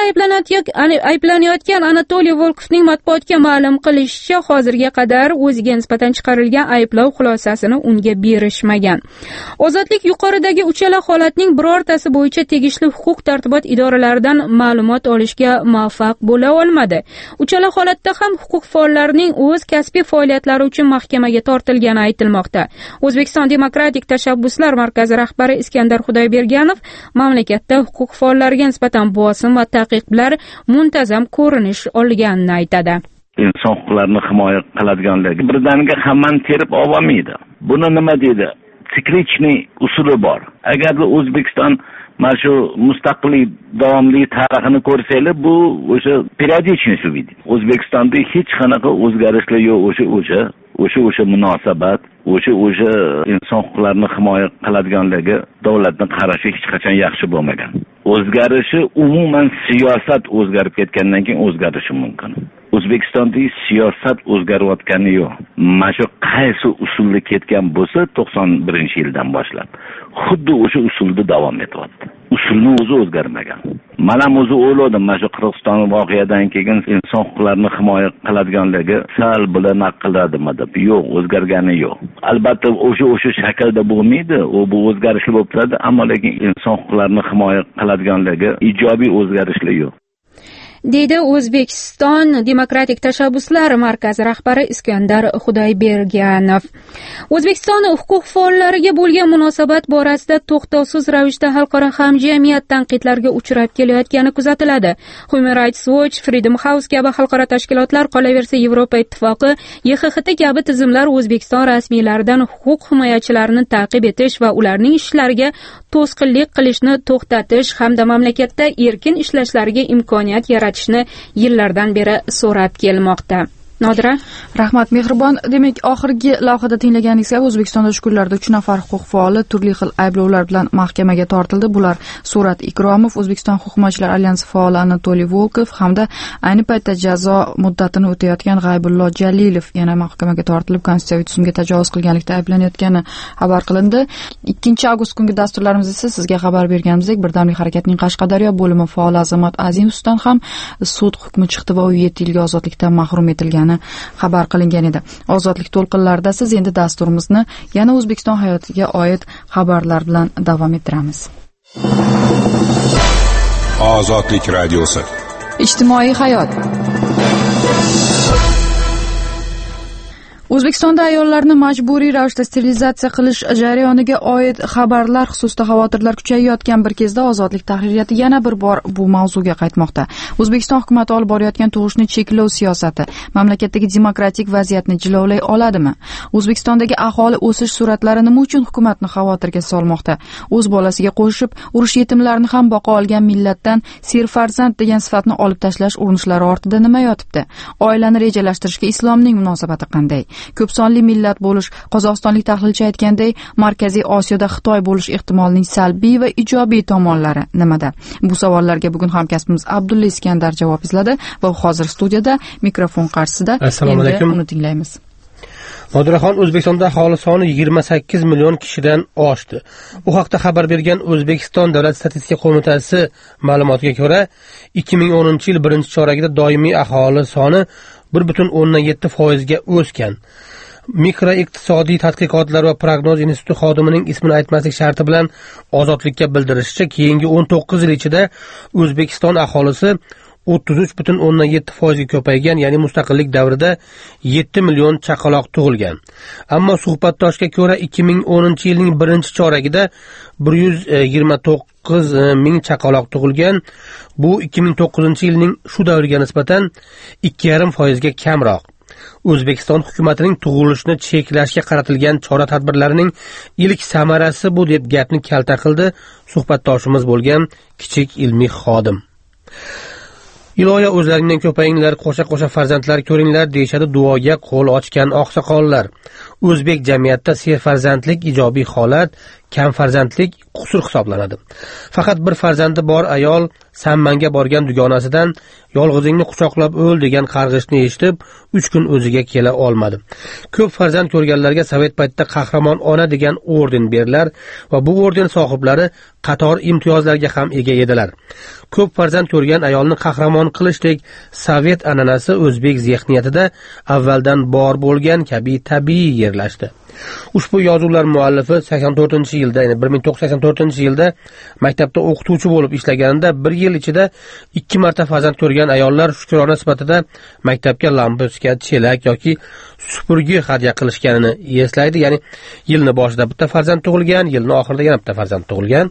ayblanayotgan Anatoliy Volkovning matbuotga ma'lum qilishicha, hozirga qadar o'ziga nisbatan chiqarilgan ayblov xulosasini unga berishmagan. Ozodlik yuqoridagi uchala holatning birortasi bo'yicha tegishli huquq tartibot idoralaridan ma'lumot olishga muvaffaq bo'la olmadi. Uchala holatda ham huquq faollarining o'z kasbiy faoliyatlari uchun mahkamaga tortilgani aytilmoqda. O'zbekiston Demokratik tashabbuslar markazi rahbari Iskandar Xudoyberganov mamlakatda huquq faollariga nisbatan bosim va taqiqlar muntazam ko'rinish olganini aytadi. Inson huquqlarini himoya qiladiganligi birdaniga hammani terib olmaydi. Buni nima deydi? Siklichniy usuli bor. Agar O'zbekiston mana shu mustaqillik davomli tarixini ko'rsanglar, bu o'sha periodichniy suvidi. O'zbekistonda hech qanaqa o'zgarishlar yo'q, o'sha o'sha o'sha o'sha munosabat, o'sha o'sha inson huquqlarini himoya qiladiganligi davlatning qarashi hech qachon yaxshi bo'lmagan. O'zgarishi umuman siyosat o'zgarib ketgandan keyin o'zgarishi mumkin. O'zbekistonda siyosat o'zgarayotgani yo'q. Mana shu qaysi usulda ketgan bo'lsa to'qson birinchi yildan boshlab xuddi o'sha usulda davom etyapti. Usulni o'zi o'zgarmagan. Mana o'zi o'yladim, mana shu Qirg'iziston voqeadan keyin inson huquqlarini himoya qiladiganligi sal bilan qiladimi deb. Yo'q, o'zgargani yo'q. Albatta o'sha o'sha shaklda bo'lmaydi, u bu o'zgarishlar bo'lib turadi, ammo lekin inson huquqlarini himoya qiladiganligi ijobiy o'zgarishlar yo'q. deydi O'zbekiston Demokratik tashabbuslar markazi rahbari Iskandar Xudoyberganov. O'zbekiston huquq faollariga bo'lgan munosabat borasida to'xtovsiz ravishda xalqaro hamjamiyat tanqidlarga uchrab kelayotgani kuzatiladi. Human Rights Watch, Freedom House kabi xalqaro tashkilotlar, qolaversa Yevropa Ittifoqi, Y X X kabi tizimlar O'zbekiston rasmiylaridan huquq himoyachilarini ta'qib etish va ularning ishlariga to'sqinlik qilishni to'xtatish hamda mamlakatda erkin ishlashlariga imkoniyat yaratishni yillardan beri so'rab kelmoqda. Nodira, rahmat Mehribon. Demak, oxirgi lavhada tinglaganingizga O'zbekistonda shu kunlarda uch nafar huquq faoli turli xil ayblovlar bilan mahkamaga tortildi. Bular Surat Ikromov, O'zbekiston huquq himoyachilar alyansi faoli Anatoliy Volkov hamda ayni paytda jazo muddatini o'tayotgan G'aybullo Jalilov yana mahkamaga tortilib, konstitutsiyaviy tuzumga tajovuz qilganlikda ayblanayotgani xabar qilindi. ikkinchi avgust kungi dasturlarimizda esa sizga xabar berganimizdek, Birdamlik harakatining Qashqadaryo bo'limi faoli Azamat Azimovdan ham sud hukmi chiqdi va u yetti yilga ozodlikdan mahrum etilgan xabar qilingan edi. Ozodlik to'lqinlarida siz endi dasturimizni yana O'zbekiston hayotiga oid xabarlar bilan davom ettiramiz. Ozodlik radiosi. Ijtimoiy hayot. O'zbekistonda ayollarni majburiy ravishda sterilizatsiya qilish jarayoniga oid xabarlar xususida xavotirlar kuchayayotgan bir kezda Ozodlik tahririyati yana bir bor bu mavzuga qaytmoqda. O'zbekiston hukumati olib borayotgan tug'ishni cheklov siyosati mamlakatdagi demokratik vaziyatni jilovlay oladimi? O'zbekistondagi aholi o'sish sur'atlari nima uchun hukumatni xavotirga solmoqda? O'z bolasiga qo'shib, urush yetimlarini ham boqa olgan millatdan serfarzand degan sifatni olib tashlash urinishlari ortida nima yotibdi? Oilani rejalashtirishga islomning munosabati qanday? Ko'p sonli millat bo'lish, qozog'istonlik tahlilchi aytganday, Markaziy Osiyoda Xitoy bo'lish ehtimolining salbiy va ijobiy tomonlari nimada? Bu savollarga bugun hamkasbimiz Abdulla Iskandar javob izladi va hozir studiyada mikrofon qarshisida. Assalomu alaykum. Uni tinglaymiz. Nodiraxon, O'zbekistonda aholi soni yigirma sakkiz million kishidan oshdi. Bu haqda xabar bergan O'zbekiston Davlat statistika qo'mitasi ma'lumotiga ko'ra, ikki ming o'ninchi yil birinchi choragida doimiy aholi soni bir butun o'ndan yetti foiz ga o'sgan. Mikroiqtisodiy tadqiqotlar va prognoz instituti xodimining ismini aytmaslik sharti bilan Ozodlikka bildirishicha, keyingi o'n to'qqiz yil ichida O'zbekiston aholisi o'ttiz uch butun o'ndan yetti foiz ga ko'paygan, ya'ni mustaqillik davrida yetti million chaqaloq tug'ilgan. Ammo suhbatdoshga ko'ra ikki ming o'ninchi yilning birinchi choragida bir yuz yigirma to'qqiz ming chaqaloq tug'ilgan. Bu ikki ming to'qqizinchi yilning shu davriga nisbatan ikki yarim foiz ga kamroq. O'zbekiston hukumatining tug'ilishni cheklashga qaratilgan chora-tadbirlarining ilk samarasi bu deb gapni kalta qildi suhbatdoshimiz bo'lgan kichik ilmiy xodim. Iloyo o'zlaringdan ko'payinglar, qo'sha-qo'sha farzandlar ko'ringlar deyishadi duoga qo'l ochgan oqsoqollar. O'zbek jamiyatida serfarzandlik ijobiy holat, kam farzandlik qusur hisoblanadi. Faqat bir farzandi bor ayol Sammanga borgan dugonasidan yolg'izingni quchoqlab o'l degan qarg'ishni eshitib uch kun o'ziga kela olmadi. Ko'p farzand ko'rganlarga sovet paytida qahramon ona degan orden berilar va bu orden sohiblari qator imtiyozlarga ham ega edilar. Ko'p farzand ko'rgan ayolni qahramon qilishdek sovet an'anasi o'zbek zehniyatida avvaldan bor bo'lgan kabi tabiiy yerlashdi. Ushbu yozuvlar muallifi sakson to'rtinchi yilda, ya'ni bir ming to'qson sakson to'rtinchi yilda maktabda o'qituvchi bo'lib ishlaganida bir yil ichida ikki marta farzand ko'rgan ayollar shukrona sifatida maktabga lampochka, chelak yoki supurgi hadya qilishganini eslaydi. Ya'ni yilni boshida bitta farzand tug'ilgan, yilni oxirida yana bitta farzand tug'ilgan.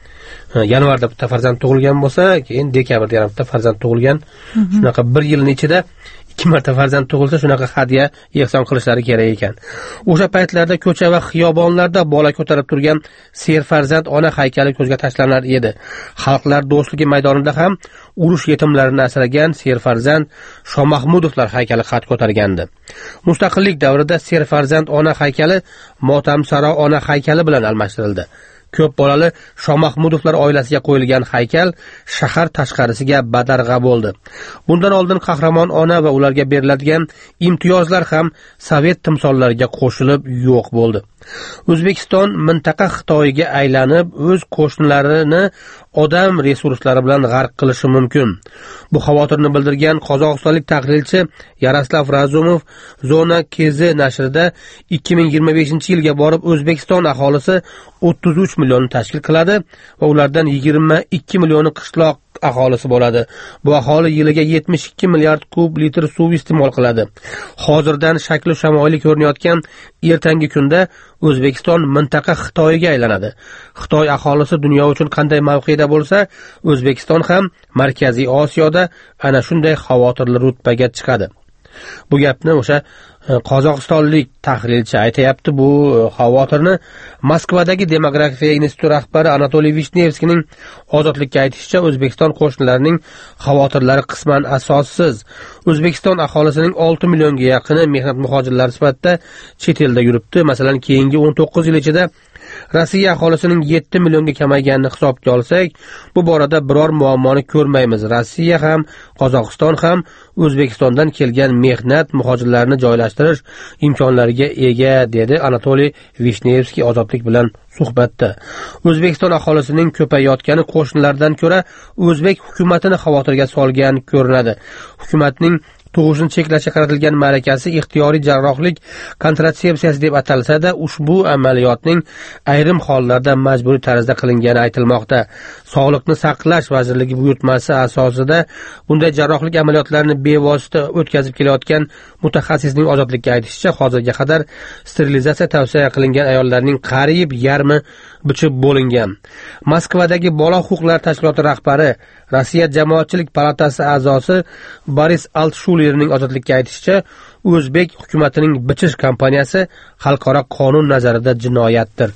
Yanvarda bitta farzand tug'ilgan bo'lsa, keyin dekabrda yana bitta farzand tug'ilgan. Shunaqa bir yilning ichida ikki marta farzand tug'ilsa shunaqa hadya ehson qilishlari kerak ekan. O'sha paytlarda ko'cha va xiyobonlarda bola ko'tarib turgan serfarzand ona haykali ko'zga tashlanar edi. Xalqlar do'stligi maydonida ham urush yetimlarini asragan serfarzand Shomahmudovlar haykali qad ko'targandi. Mustaqillik davrida serfarzand ona haykali Motamsaro ona haykali bilan almashtirildi. Ko'p bolali Shomahmudovlar oilasiga qo'yilgan haykal shahar tashqarisiga badarg'a bo'ldi. Bundan oldin qahramon ona va ularga beriladigan imtiyozlar ham sovet timsollariga qo'shilib yo'q bo'ldi. O'zbekiston mintaqa Xitoyga aylanib, o'z qo'shnilarini odam resurslari bilan g'arq qilishi mumkin. Bu xavotirni bildirgan qozog'istonlik tahlilchi Yaroslav Razumov Zona Kz nashrida ikki ming yigirma beshinchi yilga borib O'zbekiston aholisi o'ttiz uch millionni tashkil qiladi va ulardan yigirma ikki millioni qishloq aholisi bo'ladi. Bu aholi yiliga yetmish ikki milliard kub litr suv iste'mol qiladi. Hozirdan shakli shamoyli ko'rinayotgan ertangi kunda O'zbekiston mintaqa Xitoyga aylanadi. Xitoy aholisi dunyo uchun qanday mavqeda bo'lsa, O'zbekiston ham Markaziy Osiyoda ana shunday xavotirli rutbaga chiqadi. Bu gapni o'sha qozog'istonlik tahlilchi aytayapti. Bu xavotirni Moskvadagi demografiya instituti rahbari Anatoliy Vishnevskiyning ozodlikka aytishicha, O'zbekiston qo'shnilarining xavotirlari qisman asossiz. O'zbekiston aholisining olti millionga yaqini mehnat muhojirlari sifatida chet elda yuribdi. Masalan, keyingi o'n to'qqiz yil ichida Rossiya aholisining yetti millionga kamayganini hisobga olsak, bu borada biror muammoni ko'rmaymiz. Rossiya ham, Qozog'iston ham O'zbekistondan kelgan mehnat muhojirlarini joylashtirish imkonlariga ega, dedi Anatoliy Vishnevskiy ozodlik bilan suhbatda. O'zbekiston aholisining ko'payayotgani qo'shnilardan ko'ra o'zbek hukumatini xavotirga solgan ko'rinadi. Hukumatning tug'ishni cheklashga qaratilgan malakasi ixtiyoriy jarrohlik kontratsepsiyasi deb atalsa-da, ushbu amaliyotning ayrim hollarda majburiy tarzda qilingani aytilmoqda. Sog'liqni saqlash vazirligi buyurtmasi asosida bunday jarrohlik amaliyotlarini bevosita o'tkazib kelayotgan mutaxassisning ozodlikka aytishicha, hozirga qadar sterilizatsiya tavsiya qilingan ayollarning qariyb yarmi bichib bo'lingan. Moskvadagi bola huquqlari tashkiloti rahbari, Rossiya jamoatchilik palatasi a'zosi Boris Altshulerning ozodlikka aytishicha, o'zbek hukumatining bichish kompaniyasi xalqaro qonun nazarida jinoyatdir.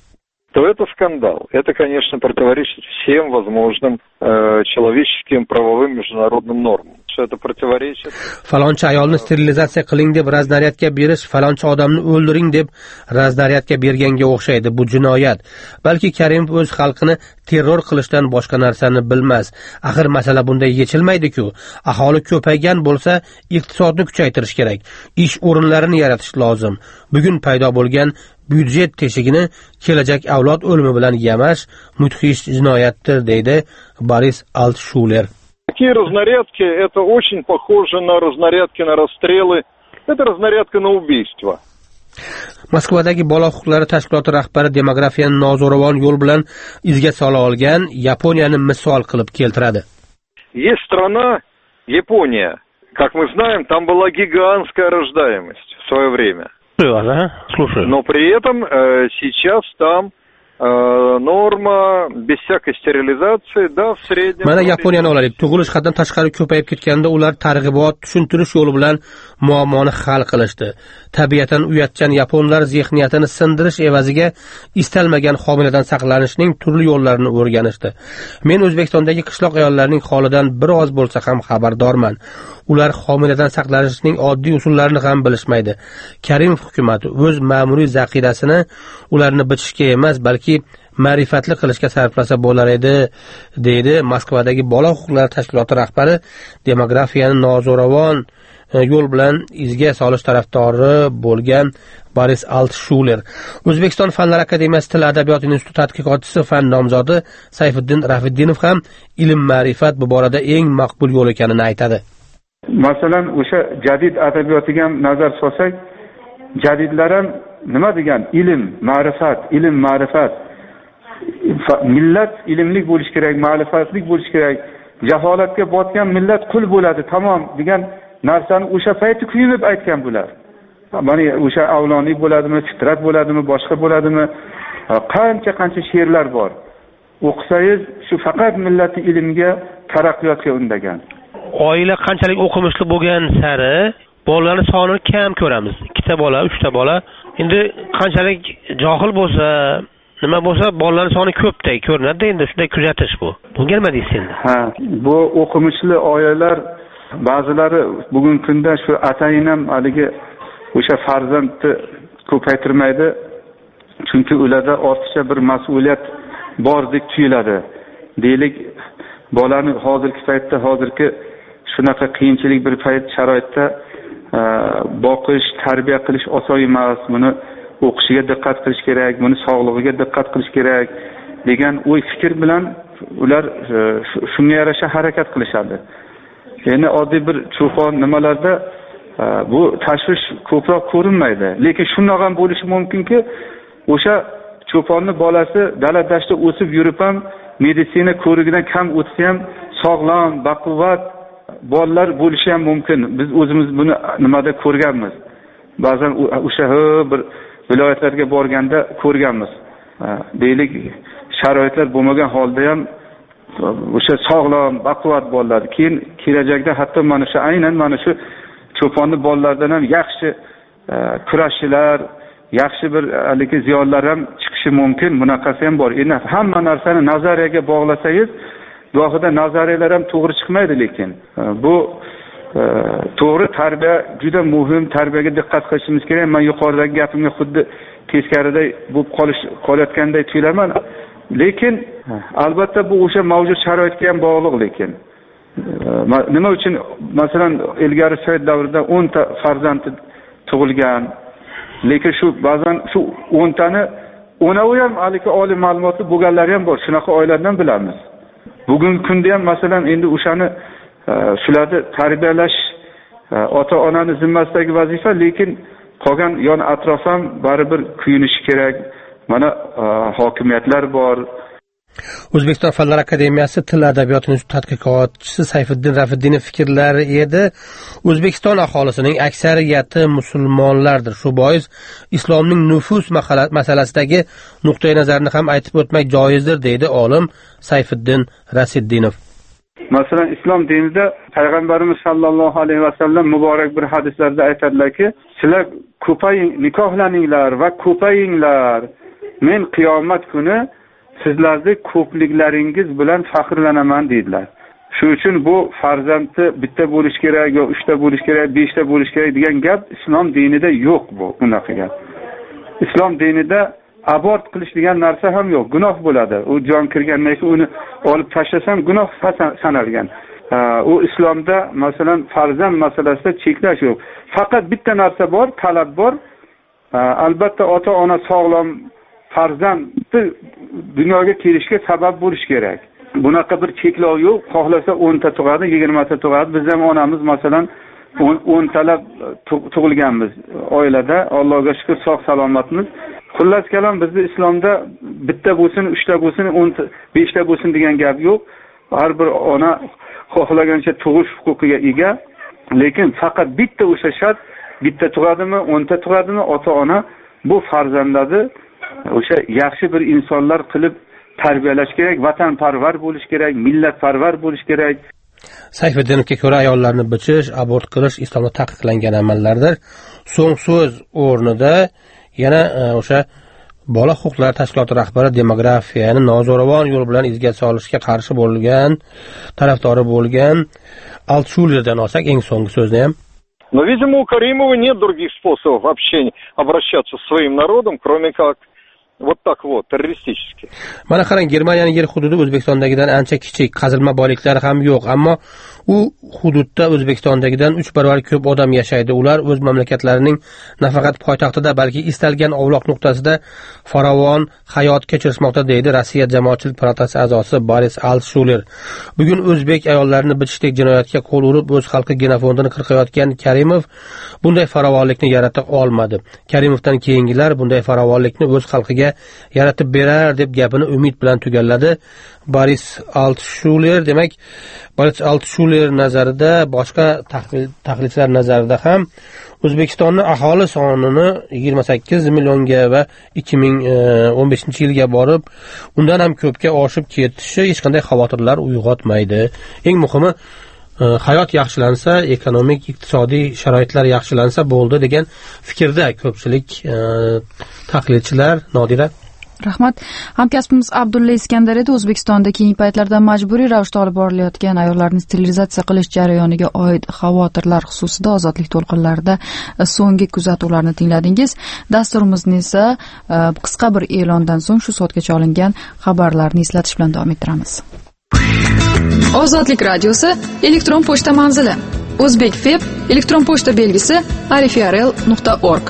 То это скандал. Это, конечно, противоречит всем возможным э, человеческим правовым международным нормам. Что это противоречит? Falonchi ayolni sterilizatsiya qiling deb razdariyatga berish, falonchi odamni o'ldiring deb razdariyatga berganga o'xshaydi. Bu jinoyat. Balki Karimov o'z xalqini terror qilishdan boshqa narsani bilmas. Axir masala bunday yechilmaydi-ku. Aholi ko'paygan bo'lsa, iqtisodni kuchaytirish kerak. Ish o'rinlarini yaratish lozim. Bugun paydo bo'lgan byudjet teshigini kelajak avlod o'limi bilan yamash mudhish jinoyatdir, deydi Boris Altshuler. Такие разнарядки, это очень похоже на разнарядки на расстрелы. Это разнарядка на убийство. Moskvadagi bola huquqlari tashkiloti rahbari demografiyani nozo'ravon yo'l bilan izga sola olgan Yaponiyani misol qilib keltiradi. Есть страна Япония. Как мы знаем, там была гигантская рождаемость в свое время. Слушаю. Но при этом э, сейчас там э, норма, без всякой стерилизации, да, в среднем... Mana Yaponiyani olaylik. Tug'ilish haddan tashqari ko'payib ketganda ular targ'ibot, tushuntirish yo'li bilan muammoni hal qilishdi. Tabiatan uyatchan yaponlar zehniyatini sindirish evaziga istalmagan homiladan saqlanishning turli yo'llarini o'rganishdi. Men O'zbekistondagi qishloq ayollarining holidan biroz bo'lsa ham xabardorman. Ular homiladan saqlanishning oddiy usullarini ham bilishmaydi. Karimov hukumatı o'z ma'muriy zaxirasini ularni bichishga emas, balki ma'rifatli qilishga sarflasa bo'lar edi, deydi Moskvadagi bola huquqlari tashkiloti rahbari, demografiyani nozo'ravon yo'l bilan izga solish tarafdori bo'lgan Boris Altshuler. O'zbekiston Fanlar akademiyasi Til adabiyot instituti tadqiqotchisi, fan nomzodi Sayfiddin Rafiddinov ham ilm ma'rifat bu borada eng maqbul yo'l ekanini aytadi. Masalan, o'sha jadid adabiyotiga ham nazar solsak, jadidlar ham nima degan? Ilm, ma'rifat, ilm, ma'rifat. Millat ilmli bo'lish kerak, ma'rifatli bo'lish kerak. Jaholatga botgan millat qul bo'ladi, tamom degan narsani o'sha payti kuyinib aytgan bular. Mana o'sha avloniy bo'ladimi, fitrat bo'ladimi, boshqa bo'ladimi? Qancha-qancha she'rlar bor. O'qisangiz, shu faqat millatni ilmga, taraqqiyotga undagan. Oila qanchalik o'qimishli bo'lgan sari bolalarning sonini kam ko'ramiz. Ikkita bola, uchta bola. Endi qanchalik johil bo'lsa, nima bo'lsa, bolalarning soni ko'pday ko'rinadi. Endi shunday kuzatish bu. Bunga nima deysiz endi? Ha, bu o'qimishli oilalar ba'zilari bugungi kunda shu atayin ham haligi o'sha farzandni ko'paytirmaydi. Chunki ularda ortiqcha bir mas'uliyat bordek tuyuladi. Deylik, bolani hozirgi paytda, hozirgi shunaqa qiyinchilik bir payt sharoitda boqish, tarbiya qilish oson emas. Buni o'qishiga diqqat qilish kerak, buni sog'lig'iga diqqat qilish kerak degan o'y fikr bilan ular shunga yarasha harakat qilishadi. Endi oddiy bir cho'pon nimalarda bu tashvish ko'proq ko'rinmaydi. Lekin shundoq ham bo'lishi mumkinki, o'sha cho'ponning bolasi dala-dashtda o'sib yurib ham meditsina ko'rigidan kam o'tsa ham sog'lom, baquvvat bolalar bo'lishi ham mumkin. Biz o'zimiz buni nimada ko'rganmiz. Ba'zan o'sha bir viloyatlarga borganda ko'rganmiz. Deylik, sharoitlar bo'lmagan holda ham o'sha sog'lom, baquvvat bolalar. Keyin kelajakda hatto mana shu aynan mana shu cho'ponning bolalaridan ham yaxshi kurashchilar, yaxshi bir haligi ziyolilar ham chiqishi mumkin. Bunaqasi ham bor. Endi hamma narsani nazariyaga bog'lasangiz, gohida nazariyalar ham to'g'ri chiqmaydi, lekin bu to'g'ri tarbiya juda muhim. Tarbiyaga diqqat qilishimiz kerak. Men yuqoridagi gapimga xuddi teskariday bo'lib qolish qolayotganday tuyulaman. Lekin albatta bu o'sha mavjud sharoitga ham bog'liq. Lekin nima uchun masalan ilgari Sovet davrida o'n ta farzandi tug'ilgan, lekin shu ba'zan shu o'n tani o'novi ham haligi oliy ma'lumotli bo'lganlari ham bor. Shunaqa oilalardan bilamiz. Bugungi kunda ham masalan endi o'shani shularni tarbiyalash ota-onani zimmasidagi vazifa, lekin qolgan yon atrof ham baribir kuyinishi kerak. Mana hokimiyatlar bor. O'zbekiston Fanlar akademiyasi Til adabiyot instituti tadqiqotchisi Sayfiddin Rafiddinov fikrlari edi. O'zbekiston aholisining aksariyati musulmonlardir. Shu bois islomning nufuz masalasidagi nuqtai nazarni ham aytib o'tmak joizdir, deydi olim Sayfiddin Rafiddinov. Masalan, islom dinida payg'ambarimiz sallallohu alayhi vasallam muborak bir hadislarda aytadilarki, sizlar ko'paying, nikohlaninglar va ko'payinglar. Men qiyomat kuni sizlarning ko'pliklaringiz bilan faxrlanaman deydilar. Shu uchun bu farzandni bitta bo'lish kerak, yo uchta bo'lish kerak, beshta bo'lish kerak degan gap islom dinida yo'q. Bu bunaqa gap. Islom dinida abort qilish degan narsa ham yo'q. Gunoh bo'ladi. U jon kirgandan keyin uni olib tashlasam gunoh sanalgan. U islomda masalan farzand masalasida cheklash yo'q. Faqat bitta narsa bor, talab bor. Albatta ota-ona sog'lom farzandni dunyoga kelishga sabab bo'lish kerak. Bunaqa bir cheklov yo'q. Xohlasa o'n ta tug'adi, yigirma ta tug'adi. Biz ham onamiz masalan o'n talab tug'ilganmiz oilada. Allohga shukr, sog' salomatmiz. Xullas kalom, bizda islomda bitta bo'lsin, uchta bo'lsin, o'n ta, beshta bo'lsin degan gap yo'q. Har bir ona xohlagancha tug'ish huquqiga ega. Lekin faqat bitta o'sha shart, bitta tug'adimi, o'n ta tug'adimi, ota-ona bu farzandlarni o'sha yaxshi bir insonlar qilib tarbiyalash kerak, vatanparvar bo'lish kerak, millatparvar bo'lish kerak. Sayfiddinovga ko'ra ayollarni bichish, abort qilish islomda taqiqlangan amallardir. So'ng so'z o'rnida yana o'sha bola huquqlari tashkiloti rahbari demografiyani nozo'ravon yo'l bilan izga solishga qarshi bo'lgan, tarafdori bo'lgan Altshulerdan olsak eng so'nggi so'zni ham. Но, видимо, у Каримова нет других способов общения, обращаться с своим народом, кроме как вот так вот, terroristik. Mana qarang, Germaniyaning yer hududi O'zbekistondagidan ancha kichik, qazilma boyliklari ham yo'q, ammo u hududda O'zbekistondagidan uch barobar ko'p odam yashaydi. Ular o'z mamlakatlarining nafaqat poytaxtida, balki istalgan ovloq nuqtasida farovon hayot kechirmoqda, deydi Rossiya jamoatchilik palatasi a'zosi Boris Altshuler. Bugun o'zbek ayollarini bitishdek jinoyatga qo'l urib, o'z xalqi genofondini qirqayotgan Karimov bunday farovonlikni yarata olmadi. Karimovdan keyingilar bunday farovonlikni o'z xalqiga yaratib berar deb gapini umid bilan tugalladi Boris Altshuler. Demak, Boris Altshuler nazarida, boshqa tahlilchilar nazarida ham O'zbekistonning aholi sonini yigirma sakkiz millionga va ikki ming o'n beshinchi yilga borib, undan ham ko'pga oshib ketishi hech qanday xavotirlar uyg'otmaydi. Eng muhimi, hayot yaxshilansa, ekonomik, iqtisodiy sharoitlar yaxshilansa bo'ldi degan fikrda ko'pchilik tahlilchilar. Nodira. Rahmat. Hamkasbimiz Abdulla Iskandar edi. O'zbekistonda keyingi paytlarda majburiy ravishda olib borilayotgan ayollarni sterilizatsiya qilish jarayoniga oid xavotirlar xususida Ozodlik to'lqinlarida so'nggi kuzatuvlarni tingladingiz. Dasturimizni esa qisqa bir e'londan so'ng shu soatgacha olingan xabarlarni eslatish bilan davom ettiramiz. Ozodlik radiosi elektron pochta manzili: O'zbekfeb elektron pochta belgisi arifrl nuqta org.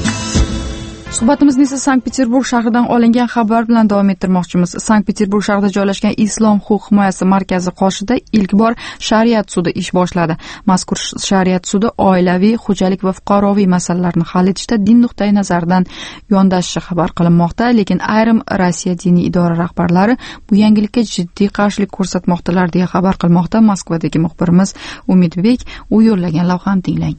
Suhbatimizni esa Sankt-Peterburg shahridan olingan xabar bilan davom ettirmoqchimiz. Sankt-Peterburg shahrida joylashgan Islom huquq himoyasi markazi qoshida ilk bor shariat sudi ish boshladi. Mazkur shariat sudi oilaviy, xo'jalik va fuqaroviy masalalarni hal etishda din nuqtai nazaridan yondashishi xabar qilinmoqda, lekin ayrim Rossiya diniy idora rahbarlari bu yangilikka jiddiy qarshilik ko'rsatmoqdalar deya xabar qilmoqda. Moskvadagi muxbirimiz Umidbek u yo'llagan lavhani tinglang.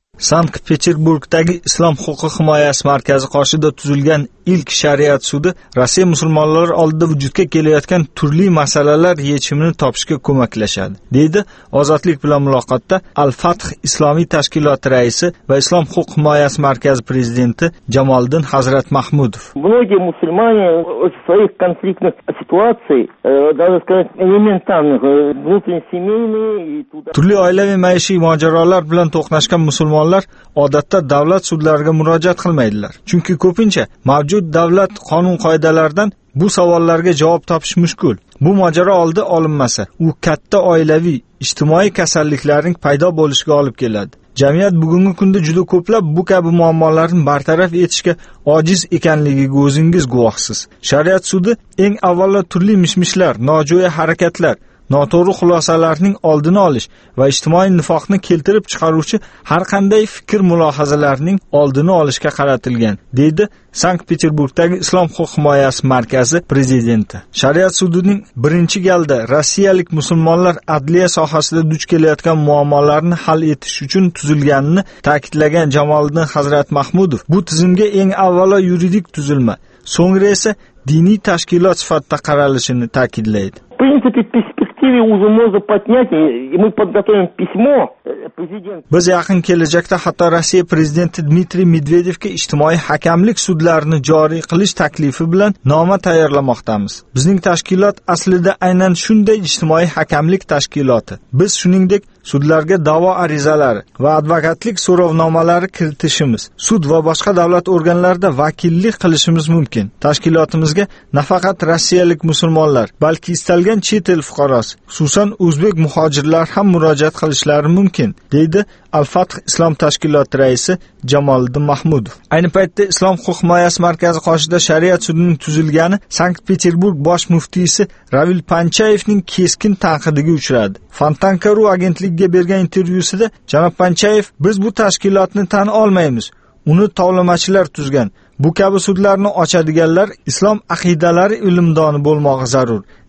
Sankt-Peterburgdagi Islom huquqi himoyasi markazi qoshida tuzilgan ilk shariat sudi Rossiya musulmonlari oldida vujudga kelayotgan turli masalalar yechimini topishga ko'maklashadi, deydi Ozodlik bilan muloqotda Al-Fath islomiy tashkiloti raisi va Islom huquq himoyasi markazi prezidenti Jamoliddin Hazrat Mahmudov. Многие мусульмане в своих конфликтных ситуациях, даже сказать, элементарных, внутреннесемейные. Turli oilaviy maishiy mojarolar bilan to'qnashgan musulmonlar odatda davlat sudlariga murojaat qilmaydilar. Chunki ko'pincha mavjud davlat qonun-qoidalaridan bu savollarga javob topish mushkul. Bu mojaro oldi olinmasa, u katta oilaviy, ijtimoiy kasalliklarning paydo bo'lishiga olib keladi. Jamiyat bugungi kunda juda ko'plab bu kabi muammolarni bartaraf etishga ojiz ekanligiga o'zingiz guvohsiz. Shariat sudi eng avvalo turli mishmishlar, nojo'ya harakatlar, noto'g'ri xulosalarning oldini olish va ijtimoiy nifoqni keltirib chiqaruvchi har qanday fikr mulohazalarning oldini olishga qaratilgan, deydi Sankt-Peterburgdagi Islom huquq himoyasi markazi prezidenti. Shariat sudining birinchi galda rossiyalik musulmonlar adliya sohasida duch kelayotgan muammolarni hal etish uchun tuzilganini ta'kidlagan Jamoliddin Hazrat Mahmudov bu tizimga eng avvalo yuridik tuzilma, so'ngra esa diniy tashkilot sifatida qaralishini ta'kidlaydi. В принципе, в перспективе уже можно поднять, и мы подготовим письмо президенту. Biz yaqin kelajakda hatto Rossiya prezidenti Dmitriy Medvedevga ijtimoiy hakamlik sudlarini joriy qilish taklifi bilan noma tayyorlamoqdamiz. Bizning tashkilot aslida aynan shunday ijtimoiy hakamlik tashkiloti. Biz shuningdek sudlarga da'vo arizalari va advokatlik so'rovnomalari kiritishimiz, sud va boshqa davlat organlarida vakillik qilishimiz mumkin. Tashkilotimizga nafaqat rossiyalik musulmonlar, balki istalgan chet el fuqarosi, xususan o'zbek muhojirlar ham murojaat qilishlari mumkin, deydi Al-Fath islom tashkiloti raisi Jamoliddin Mahmudov. Ayni paytda Islom huquq himoyasi markazi qoshida shariat sudining tuzilgani Sankt-Peterburg bosh muftiysi Ravil Panchayevning keskin tanqidiga uchradi. Fontanka.ru agentligiga bergan intervyusida janob Panchayev, biz bu tashkilotni tan olmaymiz. Uni tovlamachilar tuzgan. Bu kabi sudlarni ochadiganlar islom aqidalari ilmdoni bo'lmog'i zarur,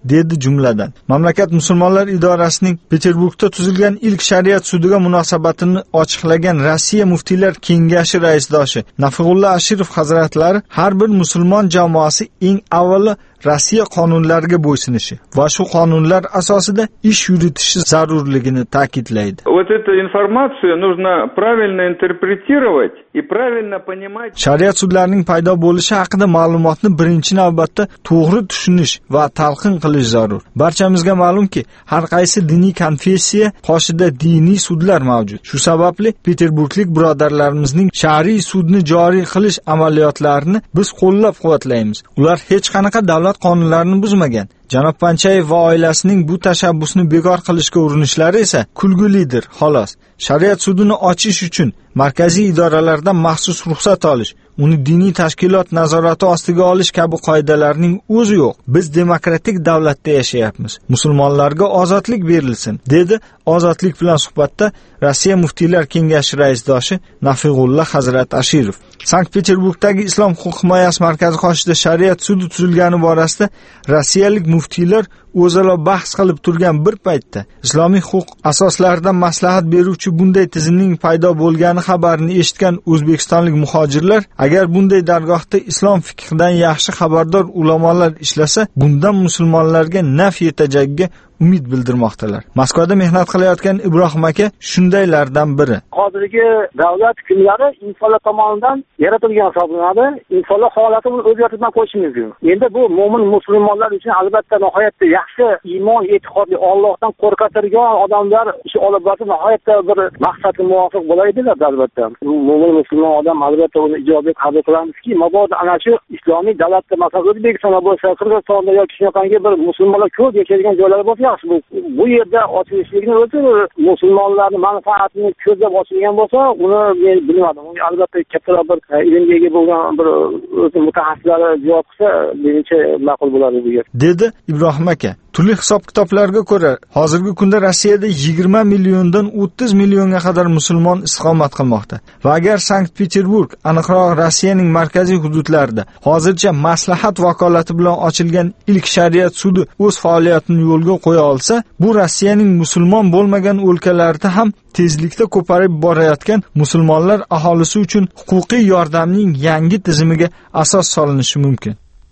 dedi jumladan. Mamlakat musulmonlar idorasining Peterburgda tuzilgan ilk shariat sudiga munosabatini ochiqlagan Rossiya muftiylar kengashi raisdoshi Nafig'ullo Ashirov hazratlari har bir musulmon jamoasi eng avvalo Rossiya qonunlariga bo'ysunishi va shu qonunlar asosida ish yuritishi zarurligini ta'kidlaydi. Вот эту информацию нужно правильно интерпретировать и правильно понимать. Shariat sudlarining paydo bo'lishi haqida ma'lumotni birinchi navbatda to'g'ri tushunish va talqin qilish zarur. Barchamizga ma'lumki, har qaysi diniy konfessiya qoshida diniy sudlar mavjud. Shu sababli Peterburglik birodarlarimizning shariy sudni joriy qilish amaliyotlarini biz qo'llab-quvvatlaymiz. Ular hech qanaqa davlat qonunlarini buzmagan. Janob Panchayev va oilasining bu tashabbusni bekor qilishga urinishlari esa kulgulidir, xolos. Shariat sudini ochish uchun markaziy idoralardan maxsus ruxsat olish, uni diniy tashkilot nazorati ostiga olish kabi qoidalarning o'zi yo'q. Biz demokratik davlatda yashayapmiz. Musulmonlarga ozodlik berilsin, dedi Ozodlik bilan suhbatda Rossiya muftiylar kengashi raisdoshi Nafig'ullo Hazrat Ashirov. Sankt-Peterburgdagi Islom huquq himoyasi markazi qoshida shariat sudi tuzilgani borasida rossiyalik muftiylar o'zaro bahs qilib turgan bir paytda islomiy huquq asoslaridan maslahat beruvchi bunday tizimning paydo bo'lgani xabarini eshitgan o'zbekistonlik muhojirlar, agar bunday dargohda islom fiqhidan yaxshi xabardor ulamolar ishlasa, bundan musulmonlarga naf yetajagiga umid bildirmoqdalar. Moskvada mehnat qilayotgan Ibrohim aka shundaylardan biri. Hozirgi davlat hukmlari insonlar tomonidan yaratilgan hisoblanadi. Insonlar holatini o'zgartirib qo'yish mumkin. Endi bu mo'min musulmonlar uchun albatta nihoyatda yaxshi iymon e'tiqodli Allohdan qo'rqatirgan odamlar ish olib borsa nihoyatda bir maqsadga muvofiq bo'laydilar albatta. Mo'min musulmon odam albatta uni ijobiy qabul qilamizki, mabodo ana shu islomiy davlatda masalan O'zbekistonda bo'lsa, Qirg'izistonda yoki shunaqangi bir musulmonlar ko'p yashaydigan joylar bo'lsa, Bu, bu yerda ochilishlikni o'zi musulmonlarning manfaatini ko'zlab ochilgan bo'lsa, uni men bilmadim. Albatta kattaroq bir ilmga ega bo'lgan bir o'zi mutaxassislari javob qilsa, menimcha ma'qul bo'ladi bu yer. Dedi Ibrohim aka. Turli hisob-kitoblarga ko'ra, hozirgi kunda Rossiyada yigirma milliondan o'ttiz millionga qadar musulmon istiqomat qilmoqda. Va agar Sankt-Peterburg, aniqroq Rossiyaning markaziy hududlarida hozircha maslahat vakolati bilan ochilgan ilk shariat sudi o'z faoliyatini yo'lga qo'ya olsa, bu Rossiyaning musulmon bo'lmagan o'lkalarida ham tezlikda ko'parib borayotgan musulmonlar aholisi uchun huquqiy yordamning yangi tizimiga asos solinishi mumkin.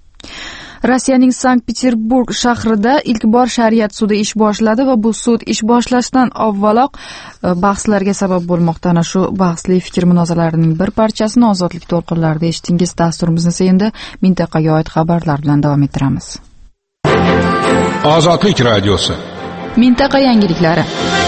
Rossiyaning Sankt-Peterburg shahrida ilk bor shariat sudi ish boshladi va bu sud ish boshlashdan avvaloq bahslarga sabab bo'lmoqda. Ana shu bahsli fikr munozaralarining bir parchasini Ozodlik to'lqinlarida eshitdingiz. Dasturimizni endi mintaqaga oid xabarlar bilan davom ettiramiz. Ozodlik radiosi. Mintaqa yangiliklari.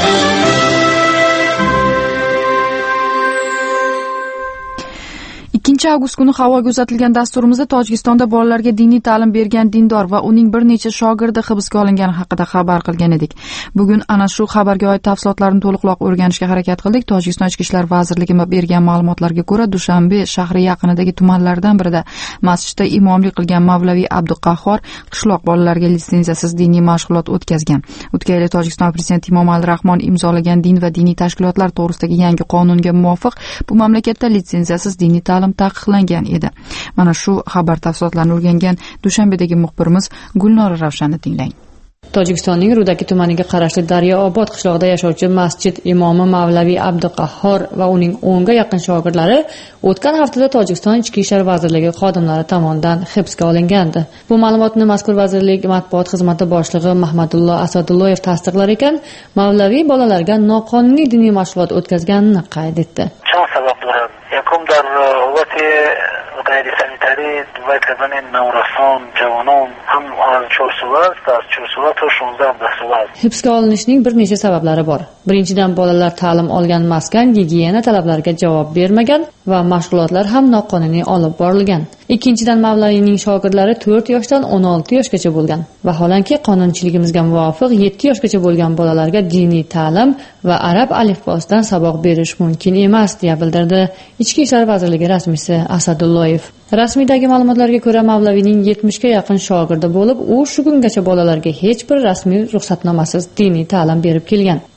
ikkinchi avgust kuni havoga uzatilgan dasturimizda Tojikistonda bolalarga diniy ta'lim bergan dindor va uning bir necha shogirdi hibsga olingani haqida xabar qilgan edik. Bugun ana shu xabarga oid tafsilotlarni to'liqroq o'rganishga harakat qildik. Tojikiston Ichki ishlar vazirligi bergan ma'lumotlarga ko'ra, Dushanbe shahri yaqinidagi tumanlardan birida masjidda imomlik qilgan Mavlaviy Abduqahhor qishloq bolalariga litsenziyasiz diniy mashg'ulot o'tkazgan. O'tgan yil Tojikiston prezidenti Emomali Rahmon imzolagan din va diniy tashkilotlar to'g'risidagi yangi qonunga muvofiq bu mamlakatda litsenziyasiz diniy ta'lim taqiqlangan edi. Mana shu xabar tafsilotlarini o'rgangan Dushanbedagi muxbirimiz Gulnora Ravshanni tinglang. Tojikistonning Rudaki tumaniga qarashli Daryoobod qishlog'ida yashovchi masjid imomi Mavlaviy Abduqahhor va uning o'nga yaqin shogirdlari o'tgan haftada Tojikiston Ichki ishlar vazirligi xodimlari tomonidan hibsga olingandi. Bu ma'lumotni mazkur vazirlik matbuot xizmati boshlig'i Mahmadullo Asadullayev tasdiqlar ekan, Mavlaviy bolalarga noqonuniy diniy mashg'ulot o'tkazganini qayd etdi. یکم در قوت غیر سانیتاری باید کردن نورسان جوانان هم از چهار ساله است از چهار ساله تا شانزده ساله است. Hibsga olinishning bir necha sabablari bor. Birinchidan, bolalar ta'lim olgan maskan gigiyena talablariga javob bermagan va mashg'ulotlar ham noqonuniy olib borilgan. Ikkinchidan, Mavlaviyning shogirdlari to'rt yoshdan o'n olti yoshgacha bo'lgan. Vaholanki qonunchiligimizga muvofiq yetti yoshgacha bo'lgan bolalarga diniy ta'lim va arab alifbosidan saboq berish mumkin emas, deya bildirdi Ichki ishlar vazirligi rasmiysi Asadullayev. Rasmiydagi ma'lumotlarga ko'ra, Mavlaviyning yetmishga yaqin shogirdi bo'lib, u shu kungacha bolalarga hech bir rasmiy ruxsatnomasiz diniy ta'lim berib kelgan.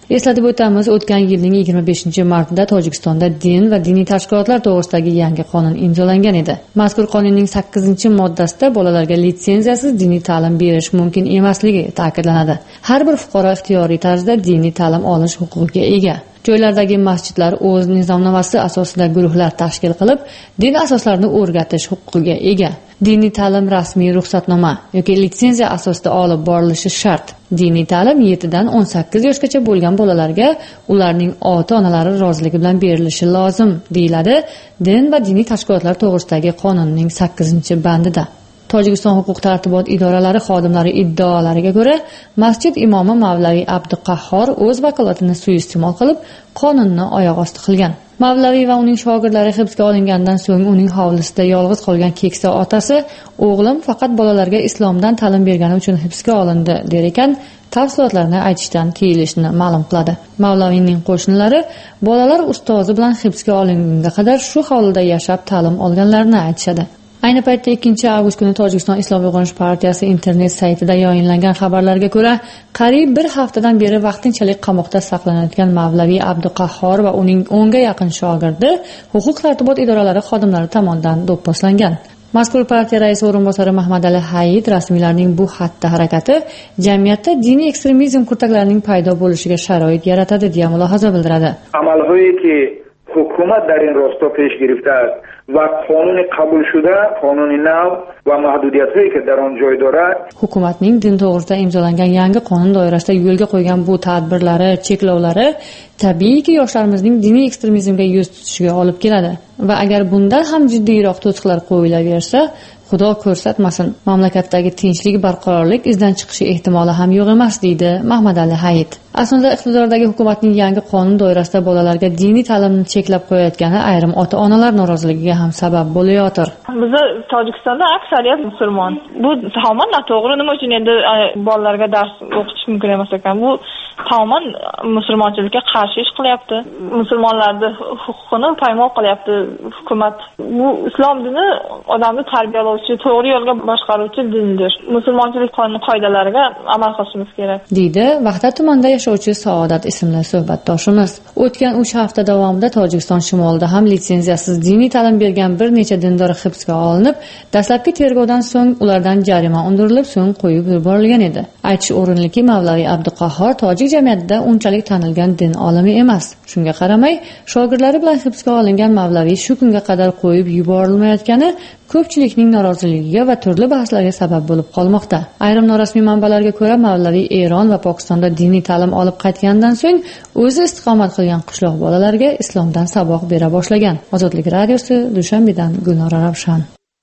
Eslatib o'tamiz, o'tgan yilning yigirma beshinchi martida Tojikistonda din va diniy tashkilotlar to'g'risidagi yangi qonun imzolangan edi. Mazkur qonunning sakkizinchi moddasida bolalarga litsenziyasiz diniy ta'lim berish mumkin emasligi ta'kidlanadi. Har bir fuqaro ixtiyoriy tarzda diniy ta'lim olish huquqiga ega. Joylardagi masjidlar o'z nizomnomasi asosida guruhlar tashkil qilib, din asoslarini o'rgatish huquqiga ega. Diniy ta'lim rasmiy ruxsatnoma yoki litsenziya asosida olib borilishi shart. Diniy ta'lim yettidan o'n sakkiz yoshgacha bo'lgan bolalarga ularning ota-onalari roziligi bilan berilishi lozim, deyiladi Din va diniy tashkilotlar to'g'risidagi qonunning sakkizinchi bandida. Tojikiston huquq-tartibot idoralari xodimlari iddaolariga ko'ra, masjid imomi Mavlaviy Abduqahhor o'z vakolatini suiiste'mol qilib, qonunni oyoq osti qilgan. Mavlaviy va uning shogirdlari hibsga olingandan so'ng uning hovlisida yolg'iz qolgan keksa otasi, o'g'lim faqat bolalarga islomdan ta'lim bergani uchun hibsga olindi der ekan, tafsilotlarni aytishdan tiyilishini ma'lum qiladi. Mavlaviyning qo'shnilari bolalar ustozi bilan hibsga olingunga qadar shu hovlida yashab ta'lim olganlarini aytishadi. Ayni paytda ikkinchi avgust kuni Tojikiston Islom uyg'onish partiyasi internet saytida yayinlangan xabarlarga ko'ra, qariyb bir haftadan beri vaqtinchalik qamoqda saqlanayotgan Mavlaviy Abduqahhor va uning o'nga yaqin shogirdi huquq-tartibot idoralari xodimlari tomonidan do'pposlangan. Mazkur partiya raisi o'rinbosari Mahmadali Hayit rasmiylarning bu xatti-harakati jamiyatda diniy ekstremizm kurtaklarining paydo bo'lishiga sharoit yaratadi deya mulohaza bildiradi. Amalhoyi ki hukumat dar in rosto pesh girifte ast و قانون قبول شده قانون نو و محدودیت‌هایی که در آن جای دارد. Hukumatning din to'g'risida imzolangan yangi qonun doirasida yo'lga qo'ygan bu tadbirlari, cheklovlari tabiiyki yoshlarimizning diniy ekstremizmga yuz tutishiga olib keladi va agar bundan ham jiddiyroq to'siqlar qo'yilaversa, Xudo ko'rsatmasin, mamlakatdagi tinchlik, barqarorlik izdan chiqishi ehtimoli ham yo'q emas, deydi Mahmadali Hayit. Aslida iqtidordagi hukumatning yangi qonun doirasida bolalarga diniy ta'limni cheklab qo'yayotgani ayrim ota-onalar noroziligiga ham sabab bo'layotir. Bizda Tojikistonda aksariyat musulmon. Bu tamoman noto'g'ri. Nima uchun endi bolalarga dars o'qitish mumkin emas ekan? Bu tamoman musulmonchilikka qarshi ish qilyapti. Musulmonlarning huquqini poymol qilyapti hukumat. Bu islom dini odamni tarbiyalovchi, to'g'ri yo'lga boshqaruvchi dindir. Musulmonchilik qonun qoidalariga amal qilishimiz kerak, deydi Vahdat tumanida yashovchi Saodat ismli suhbatdoshimiz. O'tgan uch hafta davomida Tojikiston shimolida ham litsenziyasiz diniy ta'lim bergan bir necha dindor hibsga olinib, dastlabki tergovdan so'ng ulardan jarima undirilib, so'ng qo'yib yuborilgan edi. Aytish o'rinliki, Mavlaviy Abduqahhor tojik jamiyatida unchalik tanilgan din olimi emas. Shunga qaramay, shogirdlari bilan hibsga olingan Mavlaviy shu kunga qadar qo'yib yuborilmayotgani ko'pchilikning noroziligiga va turli bahslarga sabab bo'lib qolmoqda. Ayrim norasmiy manbalarga ko'ra, Mavlaviy Eron va Pokistonda diniy ta'lim olib qaytgandan so'ng o'zi istiqomat qilgan qishloq bolalarga islomdan saboq bera boshlagan. Ozodlik radiosi, Dushanbedan Gulnora Ravshan.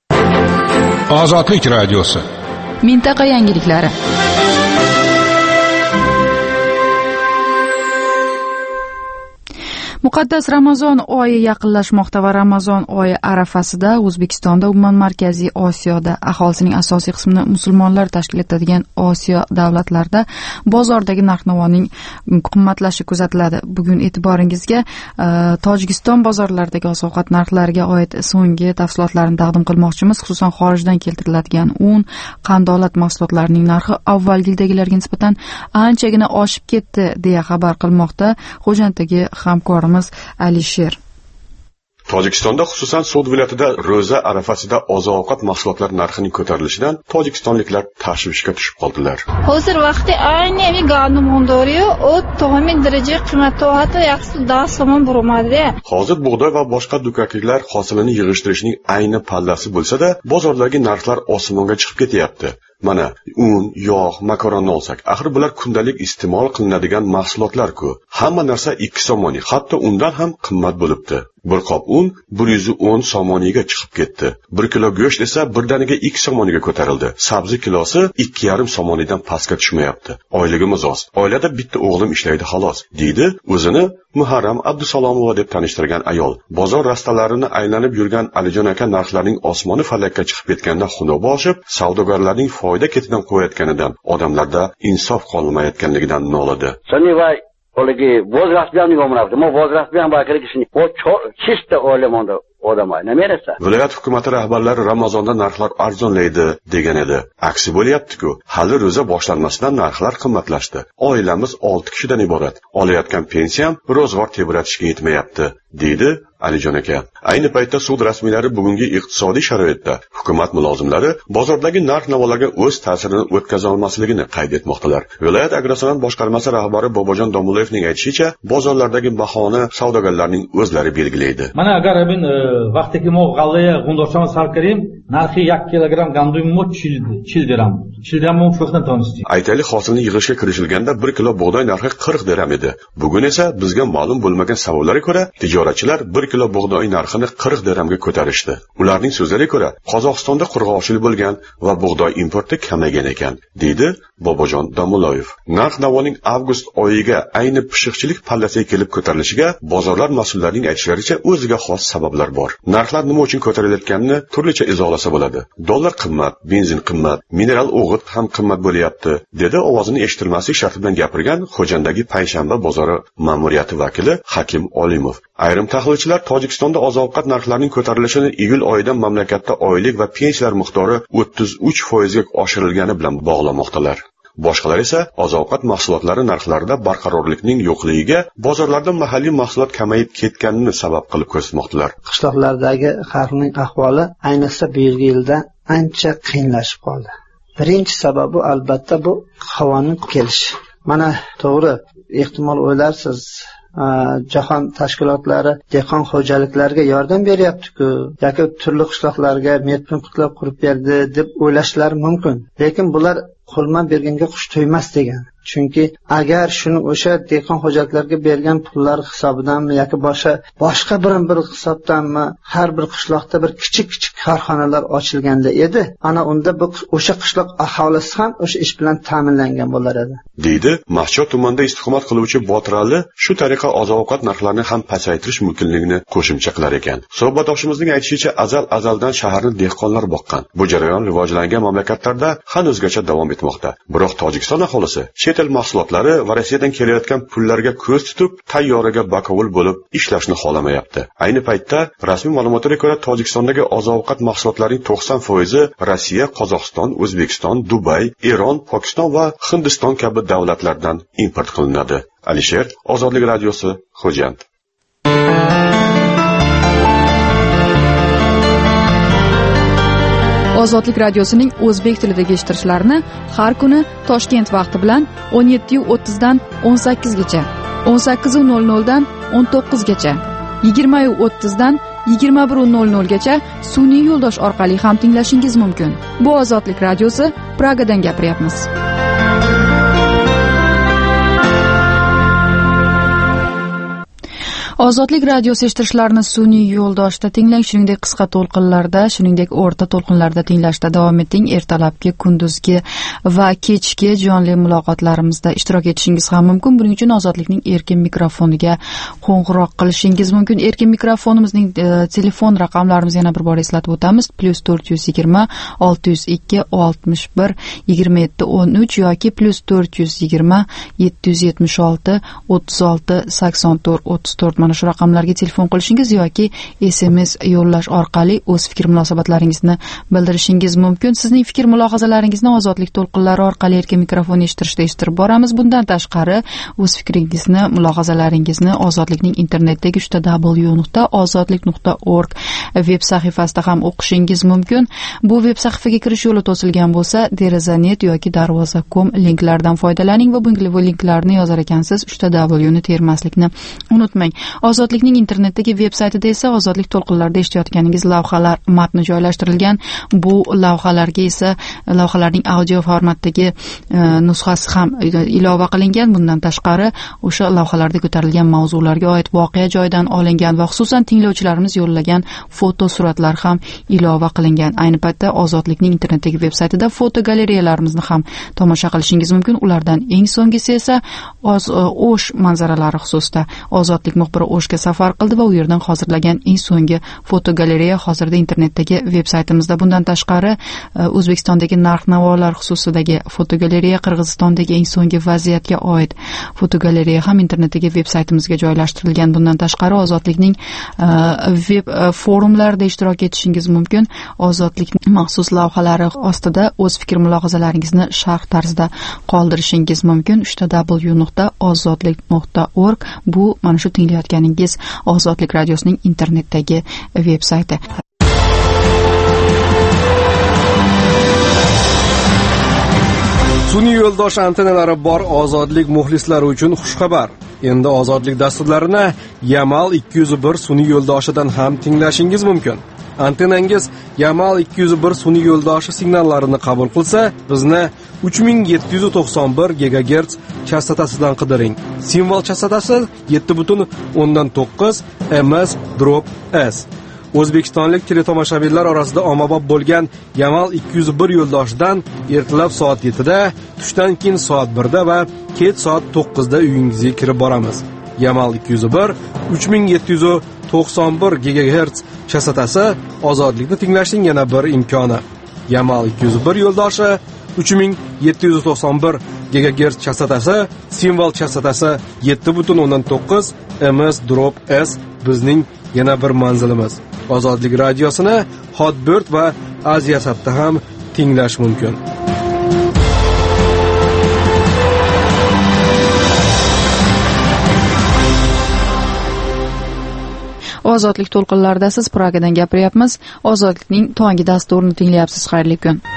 Ozodlik radiosi. Mintaqa yangiliklari. Muqaddas Ramazon oyi yaqinlashmoqda va Ramazon oyi arafasida O'zbekistonda, umuman Markaziy Osiyoda aholisining asosiy qismini musulmonlar tashkil etadigan Osiyo davlatlarida bozordagi narx-navoning qimmatlashi kuzatiladi. Bugun e'tiboringizga Tojikiston bozorlaridagi oziq-ovqat narxlariga oid so'nggi tafsilotlarni taqdim qilmoqchimiz. Xususan, xorijdan keltiriladigan un, qandolat mahsulotlarining narxi avvalgi yildagilarga nisbatan anchagina oshib ketdi deya xabar qilmoqda Xo'janddagi hamkorimiz Alisher. Tojikistonda, xususan So'd viloyatida ro'za arafasida oziq-ovqat mahsulotlari narxining ko'tarilishidan tojikistonliklar tashvishga tushib qoldilar. Hozir vaqti ayni gandumondori o to'g'ri daraja qimmatli yaxshi dasomon bo'lmadi. Hozir bug'doy va boshqa dukkakliklar hosilini yig'ishtirishning ayni pallasi bo'lsa-da, bozorlardagi narxlar osmonga chiqib ketyapti. Mana un, yog', makaronni olsak, axir bular kundalik iste'mol qilinadigan mahsulotlar-ku. Hamma narsa ikki somoniy, hatto undan ham qimmat bo'libdi. Bir qop un bir yuz o'n somoniga chiqib ketdi. Bir kilo go'sht esa birdaniga ikki somoniga ko'tarildi. Sabzi kilosi ikki yarim somonidan pastga tushmayapti. Oyligimiz oz. Oilada bitta o'g'lim ishlaydi xolos, deydi o'zini Muharram Abdusalomova deb tanishtirgan ayol. Bozor rastalarini aylanib yurgan Alijon aka narxlarning osmoni falakka chiqib ketganda xunoba oshib, savdogarlarning foyda ketidan qo'yayotganidan, odamlarda insof qolmayotganligidan noladi. Olagi возраст bilan nigomlabdi. Mo возраст bilan bakirga shuni. O chista o'ylamonda. odam oynaverasa. Viloyat hukumati rahbarlari Ramazonda narxlar arzonlaydi degan edi. Aksi bo'lyapti-ku. Hali ro'za boshlanmasidan narxlar qimmatlashdi. Oilamiz olti kishidan iborat. Olayotgan pensiyam ro'zg'or tebratishga yetmayapti, deydi Alijon aka. Ayni paytda sud rasmiylari bugungi iqtisodiy sharoitda hukumat mulozimlari bozordagi narx-navolarga o'z ta'sirini o'tkaza olmasligini qayd etmoqdalar. Viloyat agrosanoat boshqarmasi rahbari Bobojon Domulayevning aytishicha, bozorlardagi bahoni savdogarlarning o'zlari belgilaydi. Mana agar men vaqtdagi mo g'allaya g'undoshdan sarkarim, narxi bir kilogramm gandum mo chil dirham. chil dirham mo faqat tanishdi. Aytaylik, hosilni yig'ishga kirishilganda bir kilo bug'doy narxi qirq dirham edi. Bugun esa bizga ma'lum bo'lmagan savollarga ko'ra, tijoratchilar bir kilo bug'doy narxini qirq dirhamga ko'tarishdi. Ularning so'zlariga ko'ra, Qozog'istonda qurg'oqchilik bo'lgan va bug'doy importi kamaygan ekan, deydi Bobojon Domulayev. Narx-navoning avgust oyiga ayni pishiqchilik pallasiga kelib ko'tarilishiga bozorlar mas'ullarining aytishlaricha o'ziga xos sabablar bor. Narxlar nima uchun ko'tarilayotganini turlicha izohlasa bo'ladi. Dollar qimmat, benzin qimmat, mineral o'g'it ham qimmat bo'lyapti, dedi ovozini eshitilmaslik sharti bilan gapirgan Xo'jandagi Payshanba bozori ma'muriyati vakili Hakim Olimov. Ayrim tahlilchilar Tojikistonda oziq-ovqat narxlarining ko'tarilishini iyul oyidan mamlakatda oylik va pensiyalar miqdori o'ttiz uch foizga oshirilgani bilan bog'lamoqdalar. Boshqalar esa oziq-ovqat mahsulotlari narxlarida barqarorlikning yo'qligiga bozorlarda mahalliy mahsulot kamayib ketganini sabab qilib ko'rsatmoqdalar. Qishloqlardagi xalqning ahvoli ayniqsa bu yilda ancha qiyinlashib qoldi. Birinchi sababi albatta bu havoning kelishi. Mana to'g'ri, ehtimol o'ylarsiz, jahon tashkilotlari dehqon xo'jaliklariga yordam beryapti-ku, yoki turli qishloqlarga metpunktlar qurib berdi deb o'ylashlari mumkin. Lekin bular qo'lman berganga qush to'ymas degan. Chunki agar shuni o'sha dehqon xo'jaliklarga bergan pullar hisobidanmi yoki boshqa boshqa birin-bir hisobdanmi har bir qishloqda bir kichik-kichik korxonalar ochilganda edi, ana unda bu o'sha qishloq aholisi ham o'sha ish bilan ta'minlangan bo'lar edi, deydi Mahchot tumanida istiqomat qiluvchi Botirali. Shu tariqa oziq-ovqat narxlarini ham pasaytirish mumkinligini qo'shimcha qilar ekan. Suhbatdoshimizning aytishicha, azal-azaldan shaharni dehqonlar boqqan. Bu jarayon rivojlangan mamlakatlarda hanuzgacha davom etmoqda. Biroq Tojikiston aholisi chet el mahsulotlari va Rossiyadan kelayotgan pullarga ko'z tutib, tayyoraga bakovul bo'lib ishlashni xohlamayapti. Ayni paytda rasmiy ma'lumotlarga ko'ra, Tojikistondagi oziq-ovqat mahsulotlarining to'qson foizi Rossiya, Qozog'iston, O'zbekiston, Dubay, Eron, Pokiston va Hindiston kabi davlatlardan import qilinadi. Alisher, Ozodlik radiosi, Xo'jand. Ozodlik radiosining o'zbek tilidagi eshittirishlarini har kuni Toshkent vaqti bilan o'n yetti o'ttiz dan o'n sakkiz gacha, o'n sakkiz nol nol dan o'n to'qqiz gacha, yigirma o'ttiz dan yigirma bir nol nol gacha sun'iy yo'ldosh orqali ham tinglashingiz mumkin. Bu Ozodlik radiosi, Pragadan gapiryapmiz. Ozodlik radiosi eshittirishlarini sun'iy yo'ldoshda tinglang, shuningdek qisqa to'lqinlarda, shuningdek o'rta to'lqinlarda tinglashda davom eting. Ertalabki, kunduzgi va kechki jonli muloqotlarimizda ishtirok etishingiz ham mumkin. Buning uchun Ozodlikning erkin mikrofoniga qo'ng'iroq qilishingiz mumkin. Erkin mikrofonimizning e, telefon raqamlarimizni yana bir bor eslatib o'tamiz. plus to'rt yuz yigirma olti yuz ikki oltmish bir yigirma yetti o'n uch yoki plus to'rt yuz yigirma yetti yuz yetmish olti o'ttiz olti sakson to'rt o'ttiz to'rt. Mana shu raqamlarga telefon qilishingiz yoki S M S yo'llash orqali o'z fikr munosabatlaringizni bildirishingiz mumkin. Sizning fikr mulohazalaringizni Ozodlik to'lqinlari orqali erkin mikrofon eshittirishda eshittirib boramiz. Bundan tashqari o'z fikringizni, mulohazalaringizni Ozodlikning internetdagi w nuqta ozodlik nuqta org veb sahifasida ham o'qishingiz mumkin. Bu veb sahifaga kirish yo'li to'silgan bo'lsa, derazanet yoki darvoza nuqta com linklardan foydalaning va bu linklarni yozar ekansiz w ni termaslikni unutmang. Ozodlikning internetdagi veb-saytida esa Ozodlik to'lqinlarida eshitayotganingiz lavhalar matni joylashtirilgan. Bu lavhalarga esa lavhalarning audio formatdagi e, nusxasi ham ilova qilingan. Bundan tashqari o'sha lavhalarda ko'tarilgan mavzularga oid voqea joyidan olingan va xususan tinglovchilarimiz yo'llagan foto suratlar ham ilova qilingan. Ayni paytda Ozodlikning internetdagi veb-saytida fotogalereyalarimizni ham tomosha qilishingiz mumkin. Ulardan eng so'nggisi esa O'sh manzaralari xususida Ozodlik muxbiri O'shga safar qildi va u yerdan hozirlagan eng so'nggi fotogalereya hozirda internetdagi veb-saytimizda. Bundan tashqari O'zbekistondagi narx-navolar xususidagi fotogalereya, Qirg'izistondagi eng so'nggi vaziyatga oid fotogalereya ham internetdagi veb-saytimizga joylashtirilgan. Bundan tashqari Ozodlikning veb forumlarida ishtirok etishingiz mumkin. Ozodlikning maxsus lavhalari ostida o'z fikr mulohazalaringizni sharh tarzida qoldirishingiz mumkin. uchta w nuqta ozodlik nuqta org bu mana shu tinglayotganingiz Ozodlik radiosining internetdagi veb-sayti. Sun'iy yo'ldosh antennalari bor Ozodlik muxlislari uchun xushxabar. Endi Ozodlik dasturlarini Yamal ikki yuz bir sun'iy yo'ldoshidan ham tinglashingiz mumkin. Antennangiz Yamal ikki yuz bir sun'iy yo'ldoshi signallarini qabul qilsa, bizni uch ming yetti yuz to'qson bir gigagerts chastotasidan qidiring. Simvol chastotasi yetti butun o'ndan to'qqiz M S drop S. O'zbekistonlik teletomoshabinlar orasida ommabop bo'lgan Yamal ikki yuz bir yo'ldoshidan ertalab soat yettida, tushdan keyin soat birda va kech soat to'qqizda uyingizga kirib boramiz. Yamal ikki yuz bir uch ming yetti yuz to'qson bir gigagerts chastotasi Ozodlikni tinglashning yana bir imkoni. Yamal ikki yuz bir yo'ldoshi uch ming yetti yuz to'qson bir gigagerts chastotasi, simvol chastotasi yetti butun o'ndan to'qqiz M S drop S bizning yana bir manzilimiz. Ozodlik radiosini Hotbird va Aziyasatda ham tinglash mumkin. Ozodlik to'lqinlarida siz Pragadan gapiryapmiz. Ozodlikning tonggi dasturini tinglayapsiz. Xayrli kun.